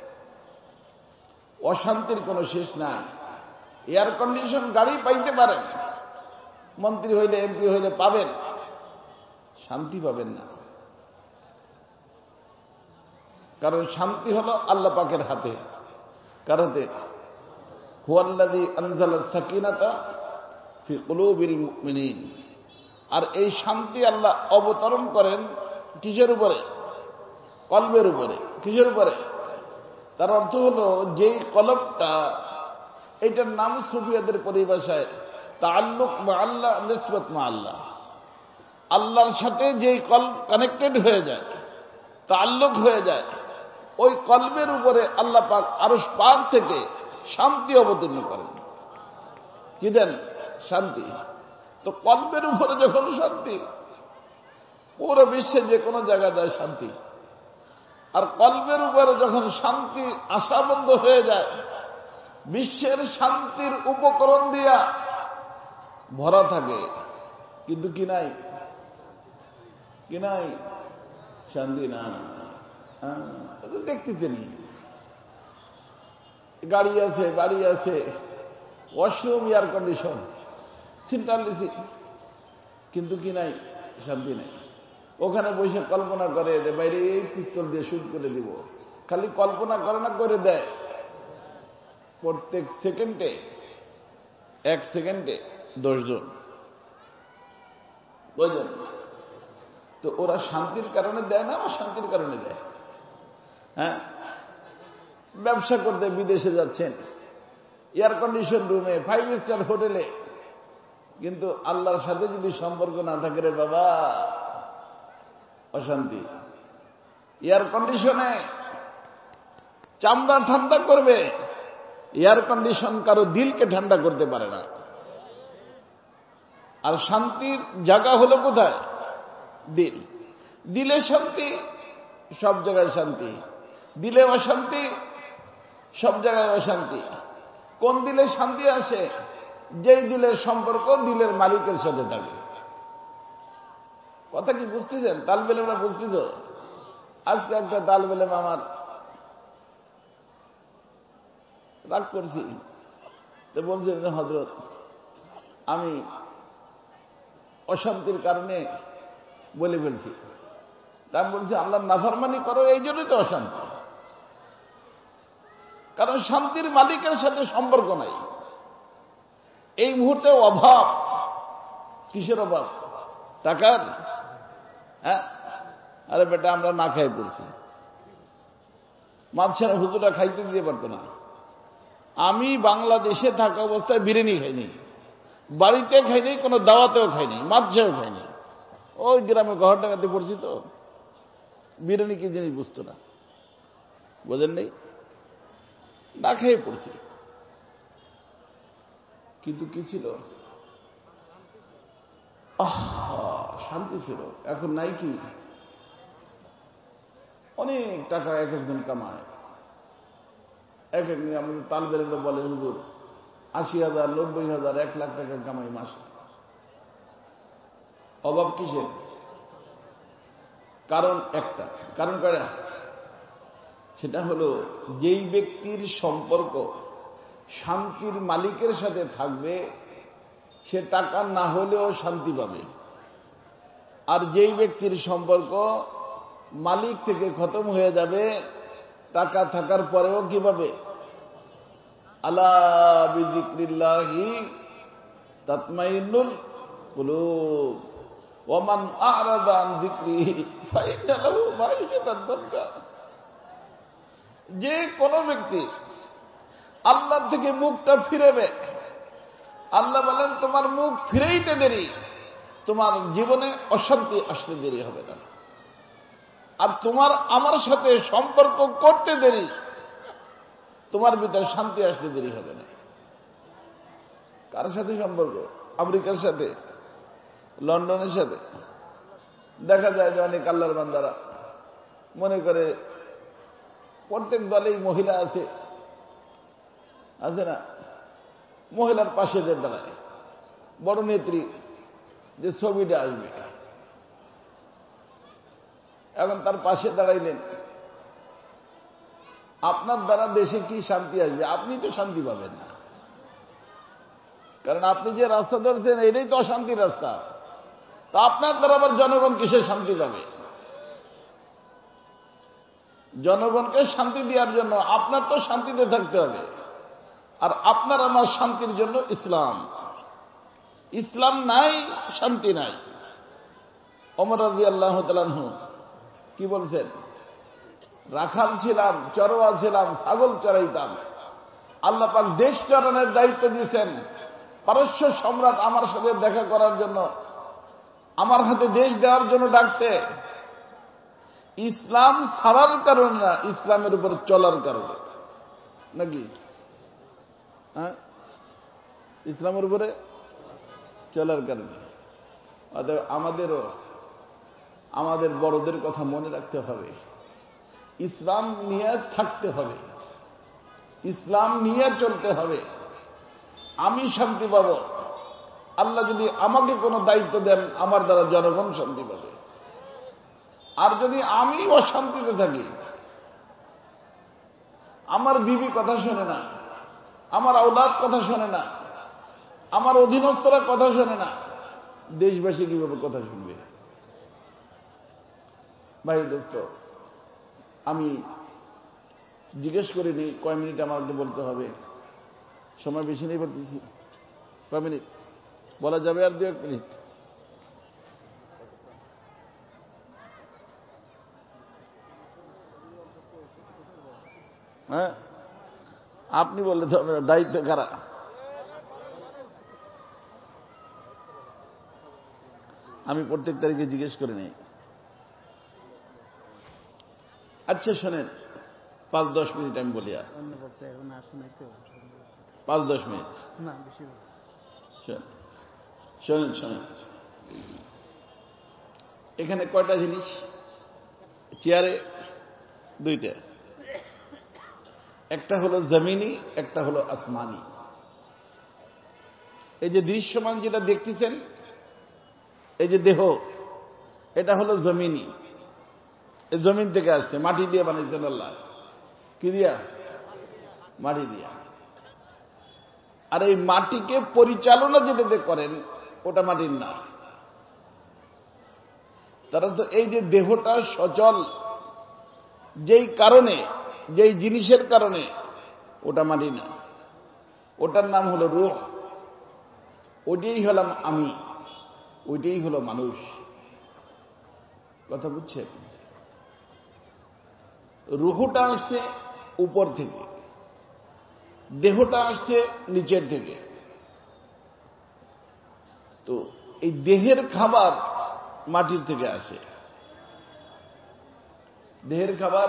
অশান্তির কোনো শেষ নাই। এয়ার কন্ডিশন গাড়ি পাইতে পারেন, মন্ত্রী হইলে এমপি হইলে পাবেন, শান্তি পাবেন না। কারণ শান্তি হলো আল্লাহ পাকের হাতে। কারণে হুয়াল্লাযী আনজালাস সাকিনাতা ফি কুলুবিল মুমিনিন। আর এই শান্তি আল্লাহ অবতরণ করেন কিসের উপরে? কলবের উপরে। কিসের উপরে? তার অর্থ হলো যেই কলবটা, এটার নাম সুফিয়াদের পরিভাষায় তাআল্লুক মা আল্লাহ, নিসবত মা আল্লাহ। আল্লাহর সাথে যেই কলব কানেক্টেড হয়ে যায়, তাআল্লুক হয়ে যায়, ওই কলবের উপরে আল্লাহ পাক আরশ পাক থেকে শান্তি অবতীর্ণ করেন। কি দেন? শান্তি। তো কলবের উপরে যখন শান্তি, পুরো বিশ্বে যে কোনো জায়গায় যায় শান্তি। আর কলবের উপরে যখন শান্তি আসা বন্ধ হয়ে যায়, বিশ্বের শান্তির উপকরণ দিয়া ভরা থাকে, কিন্তু কি নাই? কি নাই? শান্তি না। দেখতেছেন, গাড়ি আছে, বাড়ি আছে, washroom, air condition, central AC, কিন্তু কি নাই? শান্তি নাই। ওখানে বসে কল্পনা করে যে বাইরে পিস্তল দিয়ে শুট করে দিব। খালি কল্পনা করে না, করে দেয়। প্রত্যেক সেকেন্ডে, 1 সেকেন্ডে 10 জন। বুঝলেন? তো ওরা শান্তির কারণে দেয় না, শান্তির কারণে দেয়। হ্যাঁ, ব্যবসা করতে বিদেশে যাচ্ছেন, এয়ার কন্ডিশন রুমে, 5 স্টার হোটেলে, কিন্তু আল্লাহর সাথে যদি সম্পর্ক না থাকে রে বাবা, অশান্তি। এয়ার কন্ডিশনে চামড়া ঠান্ডা করবে, এয়ার কন্ডিশন কারো দিলকে ঠান্ডা করতে পারে না। আর শান্তির জায়গা হলো কোথায়? দিল। দিলে শান্তি, সব জায়গায় শান্তি। দিলে অশান্তি, সব জায়গায় অশান্তি। কোন দিলে শান্তি আসে? যেই দিলের সম্পর্ক দিলের মালিকের সাথে থাকে। কথা কি বুঝতেছেন? তালবেলেমরা বুঝতেছ? আজকে একটা তালবেলেম আমার রাগ করছি, তো বলছে, হযরত আমি অশান্তির কারণে বলে ফেলছি। তা আমি বলছি, আল্লাহর নাফরমানি করো, এই জন্যই তো অশান্তি। কারণ শান্তির মালিকের সাথে সম্পর্ক নাই। এই মুহূর্তে অভাব। কিসের অভাব? টাকার। হ্যাঁ, আরে বেটা, আমরা না খাই পড়ছি। মাঝখানে হুজুরা খাইতে দিতে পারতো না। আমি বাংলাদেশে থাকা অবস্থায় বিরিয়ানি খাইনি, বাড়িতে খাইনি, কোনো দাওয়াতেও খাইনি, মাঝখানেও খাইনি। ওই গ্রামে ঘর ডাকাতে পড়ছি, তো বিরিয়ানি কি জিনিস বুঝতো না। বোঝেন নেই? না খেয়ে পড়ছি। কিন্তু কি ছিল? শান্তি ছিল। এখন নাই কি? অনেক টাকা এক একজন কামায়। এক এক আমাদের তালবেলেরা বলে, হুজুর 80,000, 90,000, 1 লাখ টাকা কামাই মাসে। অভাব কিসের? কারণ একটা। কারণ কয়টা? সেটা হলো, যেই ব্যক্তির সম্পর্ক শান্তির মালিকের সাথে থাকবে, সে টাকা না হলেও শান্তি পাবে। আর যেই ব্যক্তির সম্পর্ক মালিক থেকে খতম হয়ে যাবে, টাকা থাকার পরেও কি পাবে? আলা বিযিকরিল্লাহি তাতমাইন্নুল কুলুব ওয়া মান আ'রাদা আন যিকরি ফাইন্না লাহু মাঈশাতান দানকা। যে কোনো ব্যক্তি আল্লাহ থেকে মুখটা ফিরাবে, আল্লাহ বলেন তোমার মুখ ফিরাইতে দেরি, তোমার জীবনে অশান্তি আসতে দেরি হবে না। আর তোমার আমার সাথে সম্পর্ক করতে দেরি, তোমার ভিতরে শান্তি আসতে দেরি হবে না। কার সাথে সম্পর্ক? আমেরিকার সাথে, লন্ডনের সাথে। দেখা যায় যে অনেক আল্লাহর বান্দারা মনে করে প্রত্যেক দলেই মহিলা আছে, আছে না? মহিলার পাশে যে দাঁড়ায় বড় নেত্রী, যে ছবিটা আসবে, এখন তার পাশে দাঁড়াইলেন, আপনার দ্বারা দেশে কি শান্তি আসবে? আপনি তো শান্তি পাবেন না, কারণ আপনি যে রাস্তা ধরছেন এটাই তো অশান্তির রাস্তা। তা আপনার দ্বারা আবার জনগণ কিসে শান্তি পাবে? জনগণকে শান্তি দেওয়ার জন্য আপনার তো শান্তিতে থাকতে হবে, আর আপনার আমার শান্তির জন্য ইসলাম। ইসলাম নাই, শান্তি নাই। ওমর রাদিয়াল্লাহু তাআলা আনহু কি বলছেন? রাখাল ছিলাম, চরোয়া ছিলাম, ছাগল চড়াইতাম, আল্লাহ পাক দেশ চরানোর দায়িত্ব দিয়েছেন। পারস্য সম্রাট আমার সাথে দেখা করার জন্য, আমার হাতে দেশ দেওয়ার জন্য ডাকছে। ইসলাম ছাড়ার কারণে না, ইসলামের উপর চলার কারণে, নাকি? হ্যাঁ, ইসলামের উপরে চলার কারণে। অতএব আমাদেরও আমাদের বড়দের কথা মনে রাখতে হবে, ইসলাম নিয়ে থাকতে হবে, ইসলাম নিয়ে চলতে হবে। আমি শান্তি পাব আল্লাহ যদি আমাকে কোনো দায়িত্ব দেন, আমার দ্বারা জনগণ শান্তি পাবে। আর যদি আমি অশান্তিতে থাকি, আমার বিবি কথা শোনে না, আমার আওলাদ কথা শোনে না, আমার অধীনস্থরা কথা শোনে না, দেশবাসী কিভাবে কথা শুনবে? ভাই দোস্ত, আমি জিজ্ঞেস করিনি কয় মিনিট আমাকে বলতে হবে, সময় বেশি নেই বলতেছি। কয় মিনিট বলা যাবে? আর 2-1 মিনিট। হ্যাঁ, আপনি বললে তো হবে, দায়িত্ব কারা? আমি প্রত্যেক তারিখে জিজ্ঞেস করে নেই। আচ্ছা শোনেন, 5-10 মিনিট আমি বলি, আর 5-10 মিনিট শোনেন। শোনেন, এখানে কয়টা জিনিস? চেয়ারে 2টা, একটা হলো জমিনি, একটা হলো আসমানি। এই যে দৃশ্যমান যেটা দেখতেছেন, এই যে দেহ, এটা হলো জমিনি। এই জমিন থেকে আসছে, মাটি দিয়ে বানিয়েছেন আল্লাহ। কি দিয়া? মাটি দিয়া। আর এই মাটিকে পরিচালনা যেটাতে করেন, ওটা মাটির না। তারা তো এই যে দেহটা সচল, যেই কারণে, যেই জিনিসের কারণে, ওটা মাটি না, ওটার নাম হলো রূহ। ওইটাই হলাম আমি, ওইটাই হলো মানুষ। কথা বুঝছেন? রূহটা আসছে উপর থেকে, দেহটা আসছে নিচের থেকে। তো এই দেহের খাবার মাটির থেকে আসে। দেহের খাবার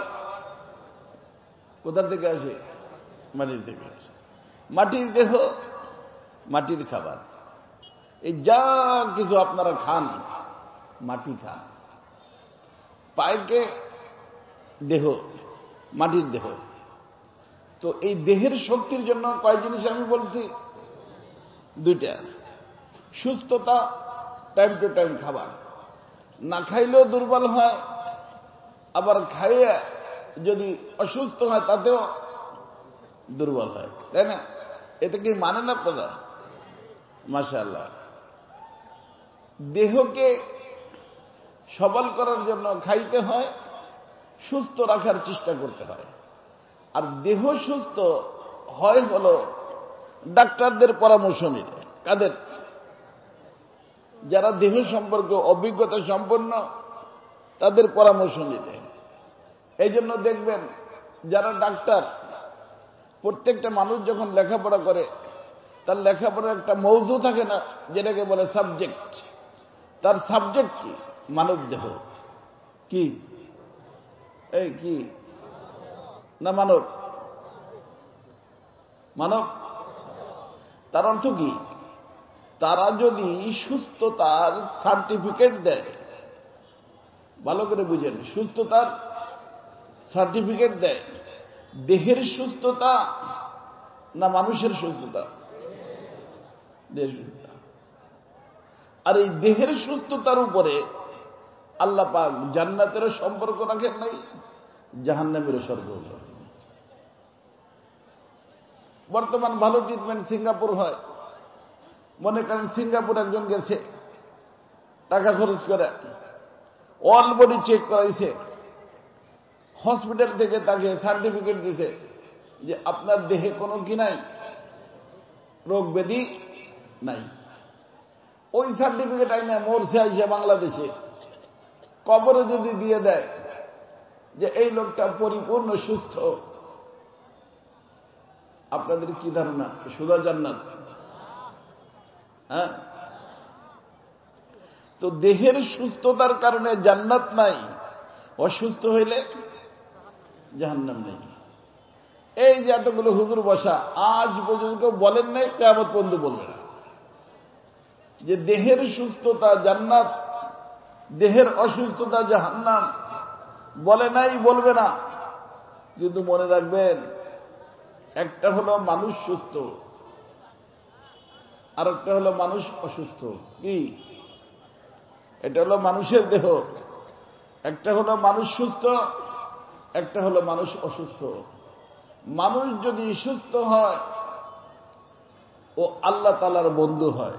কোথা থেকে আসে? মাটির থেকে আসে। মাটির দেহ, মাটির খাবার। এই যা কিছু আপনারা খান, মাটি খান। পায়কে দেহ, মাটির দেহ। তো এই দেহের শক্তির জন্য কয় জিনিস আমি বলছি? 2টা। সুস্থতা, টাইম টু টাইম খাবার। না খাইলেও দুর্বল হয়, আবার খাইয়ে যদি অসুস্থ হয় তাতেও দুর্বল হয়, তাই না? এটা কি মানেন আপনারা? মাশাআল্লাহ। দেহকে সবল করার জন্য খাইতে হয়, সুস্থ রাখার চেষ্টা করতে হয়। আর দেহ সুস্থ হয় হলো ডাক্তারদের পরামর্শ নিতে। কাদের? যারা দেহ সম্পর্কে অভিজ্ঞতা সম্পন্ন, তাদের পরামর্শ নিতে। এই জন্য দেখবেন যারা ডাক্তার, প্রত্যেকটা মানুষ যখন লেখাপড়া করে, তার লেখাপড়ার একটা মৌজু থাকে না, যেটাকে বলে সাবজেক্ট। তার সাবজেক্ট কি? মানব দেহ। কি? এই কি না মানব? মানব। তার অর্থ কি? তারা যদি সুস্থতার সার্টিফিকেট দেয়, ভালো করে বুঝেন, সুস্থতার সার্টিফিকেট দেয়, দেহের সুস্থতা না মানুষের সুস্থতা? দেহের সুস্থতা। আর এই দেহের সুস্থতার উপরে আল্লাহ পাক জান্নাতেরও সম্পর্ক রাখেন নাই, জাহান্নামেরও সম্পর্ক রাখেন। বর্তমান ভালো ট্রিটমেন্ট সিঙ্গাপুর হয়। মনে করেন সিঙ্গাপুর একজন গেছে, টাকা খরচ করে অল বডি চেক করাইছে, হসপিটাল থেকে তাকে সার্টিফিকেট দিছে যে আপনার দেহে কোনো কি নাই, রোগ ব্যাধি নাই। ওই সার্টিফিকেট আইনা মরছে আইসা বাংলাদেশে, কবরে যদি দিয়ে দেয় যে এই লোকটা পরিপূর্ণ সুস্থ, আপনাদের কি ধারণা? সুদা জান্নাত? হ্যাঁ, তো দেহের সুস্থতার কারণে জান্নাত নাই, অসুস্থ হইলে জাহান্নাম নেই। এই যে এতগুলো হুজুর বসা, আজ পর্যন্ত বলেন নাই, কিয়ামত পর্যন্ত বলবে না যে দেহের সুস্থতা জান্নাত, দেহের অসুস্থতা জাহান্নাম। বলে নাই, বলবে না। কিন্তু মনে রাখবেন, একটা হলো মানুষ সুস্থ, আর একটা হলো মানুষ অসুস্থ। কি? এটা হলো মানুষের দেহ। একটা হলো মানুষ সুস্থ, একটা হলো মানুষ অসুস্থ। মানুষ যদি সুস্থ হয় ও আল্লাহ তাআলার বন্ধু হয়।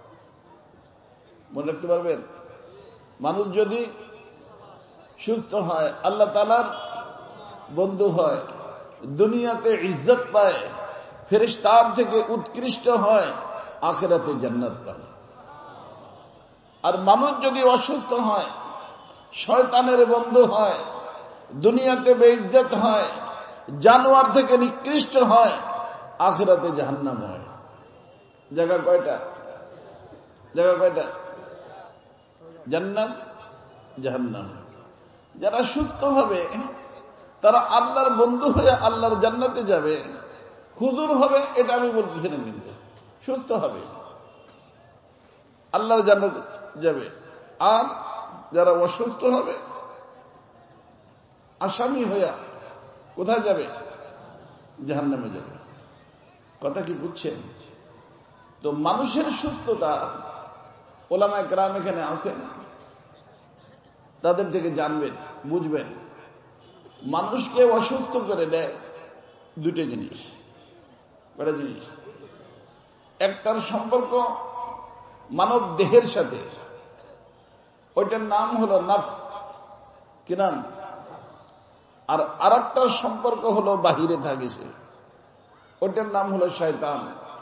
মনে রাখতে পারবেন, মানুষ যদি সুস্থ হয় আল্লাহ তাআলার বন্ধু হয়, দুনিয়াতে ইজ্জত পায়, ফেরেশতার থেকে উৎকৃষ্ট হয়, আখিরাতে জান্নাত পায়। আর মানুষ যদি অসুস্থ হয়, শয়তানের বন্ধু হয়, দুনিয়াতে বেইজ্জত হয়, জানোয়ার থেকে নিকৃষ্ট হয়, আখিরাতে জাহান্নাম হয়। জায়গা কয়টা? জায়গা কয়টা? জান্নাত, জাহান্নাম। যারা সুস্থ হবে তারা আল্লাহর বন্ধু হয়ে আল্লাহর জান্নাতে যাবে। হুজুর হবে এটা আমি বলতেছি না, কিন্তু সুস্থ হবে, আল্লাহর জান্নাতে যাবে। আর যারা অসুস্থ হবে, আসামি হইয়া কোথায় যাবে? জাহান্নামে যাবে। কথা কি বুঝছেন? তো মানুষের সুস্থতা ওলামায়ে কেরাম এখানে আছেন, তাদের থেকে জানবেন, বুঝবেন। মানুষকে অসুস্থ করে দেয় দুটো জিনিস। কয়টা জিনিস? একটার সম্পর্ক মানব দেহের সাথে, ওইটার নাম হলো নফস। কি নাম? আর আরেকটার সম্পর্ক হলো বাহিরে থাকে সে, ওইটার নাম হলো শয়তান।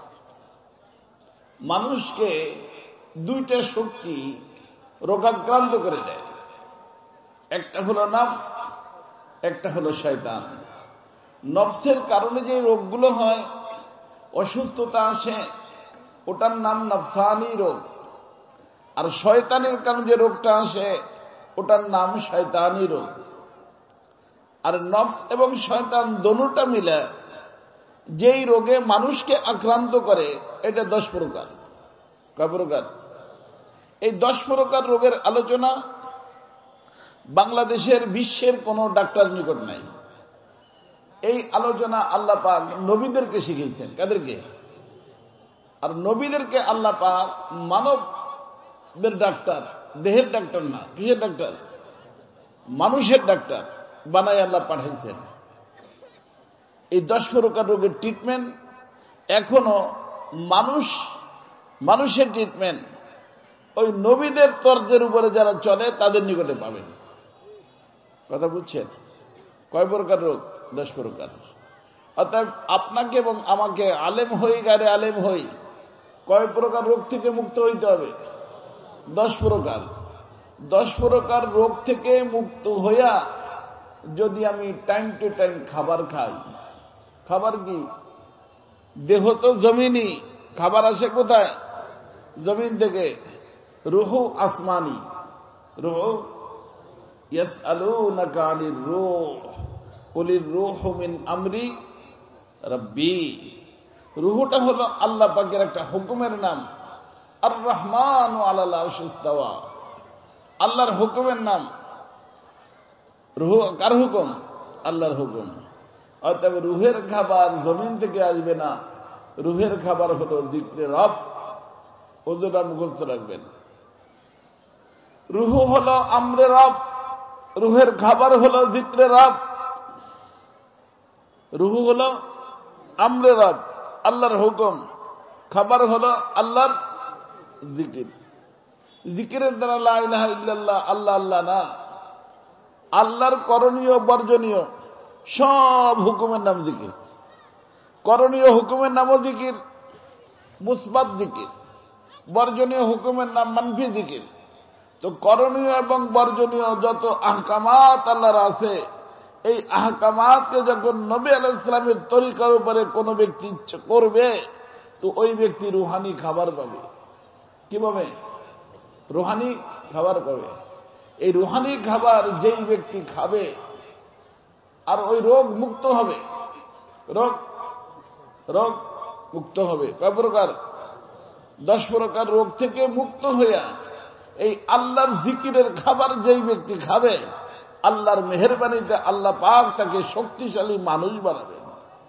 মানুষকে দুইটা শক্তি রোগাক্রান্ত করে দেয়, একটা হলো নফস, একটা হলো শয়তান। নফসের কারণে যে রোগগুলো হয়, অসুস্থতা আসে, ওটার নাম নফসানি রোগ। আর শয়তানের কারণে যে রোগটা আসে, ওটার নাম শয়তানি রোগ। আর নফস এবং শয়তান দোনোটা মিলে যেই রোগে মানুষকে আক্রান্ত করে, এটা 10 প্রকার। কয় প্রকার? এই 10 প্রকার রোগের আলোচনা বাংলাদেশের, বিশ্বের কোন ডাক্তার নিকট নাই। এই আলোচনা আল্লাহ পাক নবীদেরকে শিখিয়েছেন। কাদেরকে? আর নবীদেরকে আল্লাহ পাক মানবের ডাক্তার, দেহের ডাক্তার না, কিসের ডাক্তার? মানুষের ডাক্তার বানাই আল্লাহ পাঠাইছেন। এই 10 প্রকার রোগের ট্রিটমেন্ট এখনো মানুষের ট্রিটমেন্ট ওই নবীদের তর্জের উপরে যারা চলে তাদের নিকটে পাবেন। কথা বুঝছেন? কয় প্রকার রোগ? 10 প্রকার। অর্থাৎ আপনাকে এবং আমাকে আলেম হই গারে আলেম হই, কয় প্রকার রোগ থেকে মুক্ত হইতে হবে? 10 প্রকার। 10 প্রকার রোগ থেকে মুক্ত হইয়া যদি আমি টাইম টু টাইম খাবার খাই। খাবার কি? দেহ তো জমিনি, খাবার আসে কোথায়? জমিন থেকে। রুহু আসমানি। রুহু ইয়াসআলুনাকা আনির রূহ কুলির রূহু মিন আমরি রাব্বি। রুহুটা হলো আল্লাহ পাকের একটা হুকুমের নাম। আর রহমান আলাল আরশি ইস্তাওয়া, আল্লাহর হুকুমের নাম। রুহ কার হুকুম? আল্লাহর হুকুম। অতএব রুহের খাবার জমিন থেকে আসবে না, রুহের খাবার হলো যিকরে রব। ওজোটা মুখস্থ রাখবেন। রুহ হলো আমরে রব, রুহের খাবার হলো যিকরে রব। রুহ হলো আমরে রব, আল্লাহর হুকুম, খাবার হলো আল্লাহর জিকির। জিকিরের দ্বারা লা ইলাহা ইল্লাল্লাহ, আল্লাহ আল্লাহ না, আল্লাহর করণীয় বর্জনীয় সব হুকুমের নাম জিকির। করণীয় হুকুমের নামও জিকির, মুসবাত জিকির। বর্জনীয় হুকুমের নাম মানফি জিকির। তো করণীয় এবং বর্জনীয় যত আহকামাত আল্লাহর আছে, এই আহকামাতকে যখন নবী আলাইহিস সালামের তরিকার উপরে কোনো ব্যক্তি ইচ্ছে করবে, তো ওই ব্যক্তি রুহানি খাবার পাবে। কিভাবে? রুহানি খাবার পাবে। এই রুহানি খাবার যেই ব্যক্তি খাবে আর ওই রোগ মুক্ত হবে। রোগ রোগ মুক্ত হবে। কয় প্রকার? 10 প্রকার রোগ থেকে মুক্ত হইয়া এই আল্লাহর জিকিরের খাবার যেই ব্যক্তি খাবে, আল্লাহর মেহেরবানিতে আল্লাহ পাক তাকে শক্তিশালী মানুষ বানাবেন।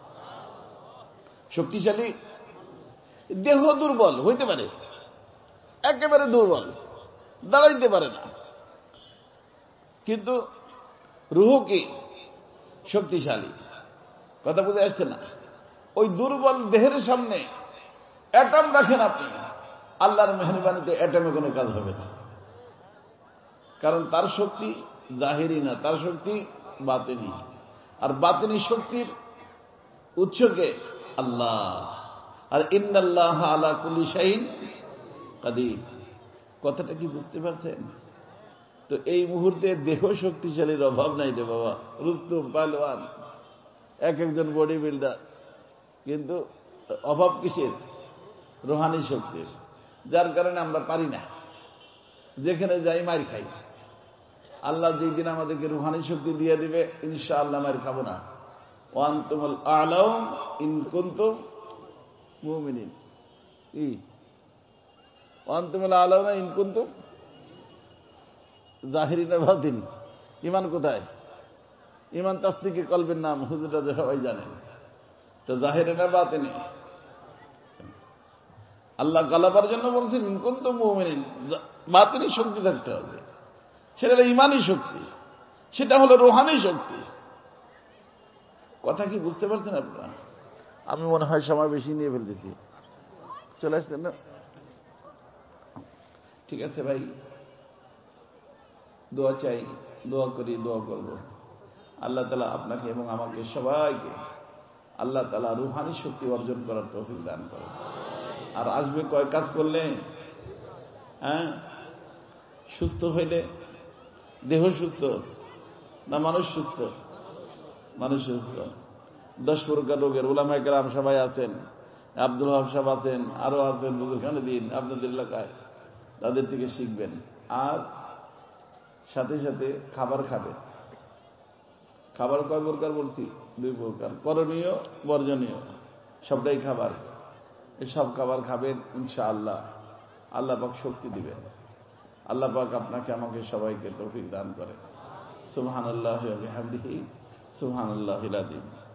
শক্তিশালী। দেহ দুর্বল হইতে পারে, একেবারে দুর্বল, দাঁড়াইতে পারে না, কিন্তু রুহ কি? শক্তিশালী। কথা বুঝে আসছে না? ওই দুর্বল দেহের সামনে অ্যাটম রাখেন আপনি, আল্লাহর মেহেরবানিতে অ্যাটমে কোনো কাজ হবে না। কারণ তার শক্তি জাহিরি না, তার শক্তি বাতিনি। আর বাতিনি শক্তির উৎসকে আল্লাহ। আর ইন্নাল্লাহ আলা কুল্লি শাইইন কাদির। কথাটা কি বুঝতে পারছেন? তো এই মুহূর্তে দেহ শক্তিশালীর অভাব নাই রে বাবা। রুস্তুম, পাহলওয়ান, এক একজন বডি বিল্ডার, কিন্তু অভাব কিসের? রুহানি শক্তির। যার কারণে আমরা পারি না, যেখানে যাই মার খাই। আল্লাহ যেই দিন আমাদেরকে রুহানি শক্তি দিয়ে দিবে, ইনশাআল্লাহ মার খাবো না। ওয়ান্তুমুল আ'লাউন ইন কুনতুম মুমিনিন। কি ওয়ান্তুমুল আ'লাউন ইন কুনতুম জাহিরি না বাতিনি? ইমান কোথায়? ইমান তাসদিকে কলবের নাম, হুজুররা যে সবাই জানেন। তো জাহিরি না বাতিনি? আল্লাহ গালাবার জন্য বলছেন ইন কুনতুম মুমিনিন। বাতিনি শক্তি থাকতে হবে, সেটা হলো ইমানি শক্তি, সেটা হলো রুহানি শক্তি। কথা কি বুঝতে পারছেন আপনারা? আমি মনে হয় সময় বেশি নিয়ে ফেলতেছি। চলে আসছেন না? ঠিক আছে ভাই, দোয়া চাই, দোয়া করি, দোয়া করব। আল্লাহ তাআলা আপনাকে এবং আমাকে সবাইকে আল্লাহ তাআলা রুহানি শক্তি অর্জন করার তৌফিক দান করেন। আর আসবে কয় কাজ করলে? হ্যাঁ, সুস্থ হইলে। দেহ সুস্থ না মানুষ সুস্থ? মানুষ সুস্থ। 10 প্রকার রোগের উলামায়ে কেরাম সবাই আছেন, আব্দুল ওয়াহাব সাহেব আছেন, আরো আছেন, বুজুরখানেদ্দিন আপনাদের এলাকায়, তাদের থেকে শিখবেন। আর সাথে সাথে খাবার খাবেন। খাবার কয় প্রকার বলছি? 2 প্রকার, করণীয় বর্জনীয়, সবটাই খাবার। এসব খাবার খাবেন, ইনশাআল্লাহ আল্লাহ পাক শক্তি দিবেন। আল্লাহ পাক আপনাকে আমাকে সবাইকে তৌফিক দান করে। সুবহানাল্লাহি ওয়া বিহামদিহি, সুবহানাল্লাহিল আযীম।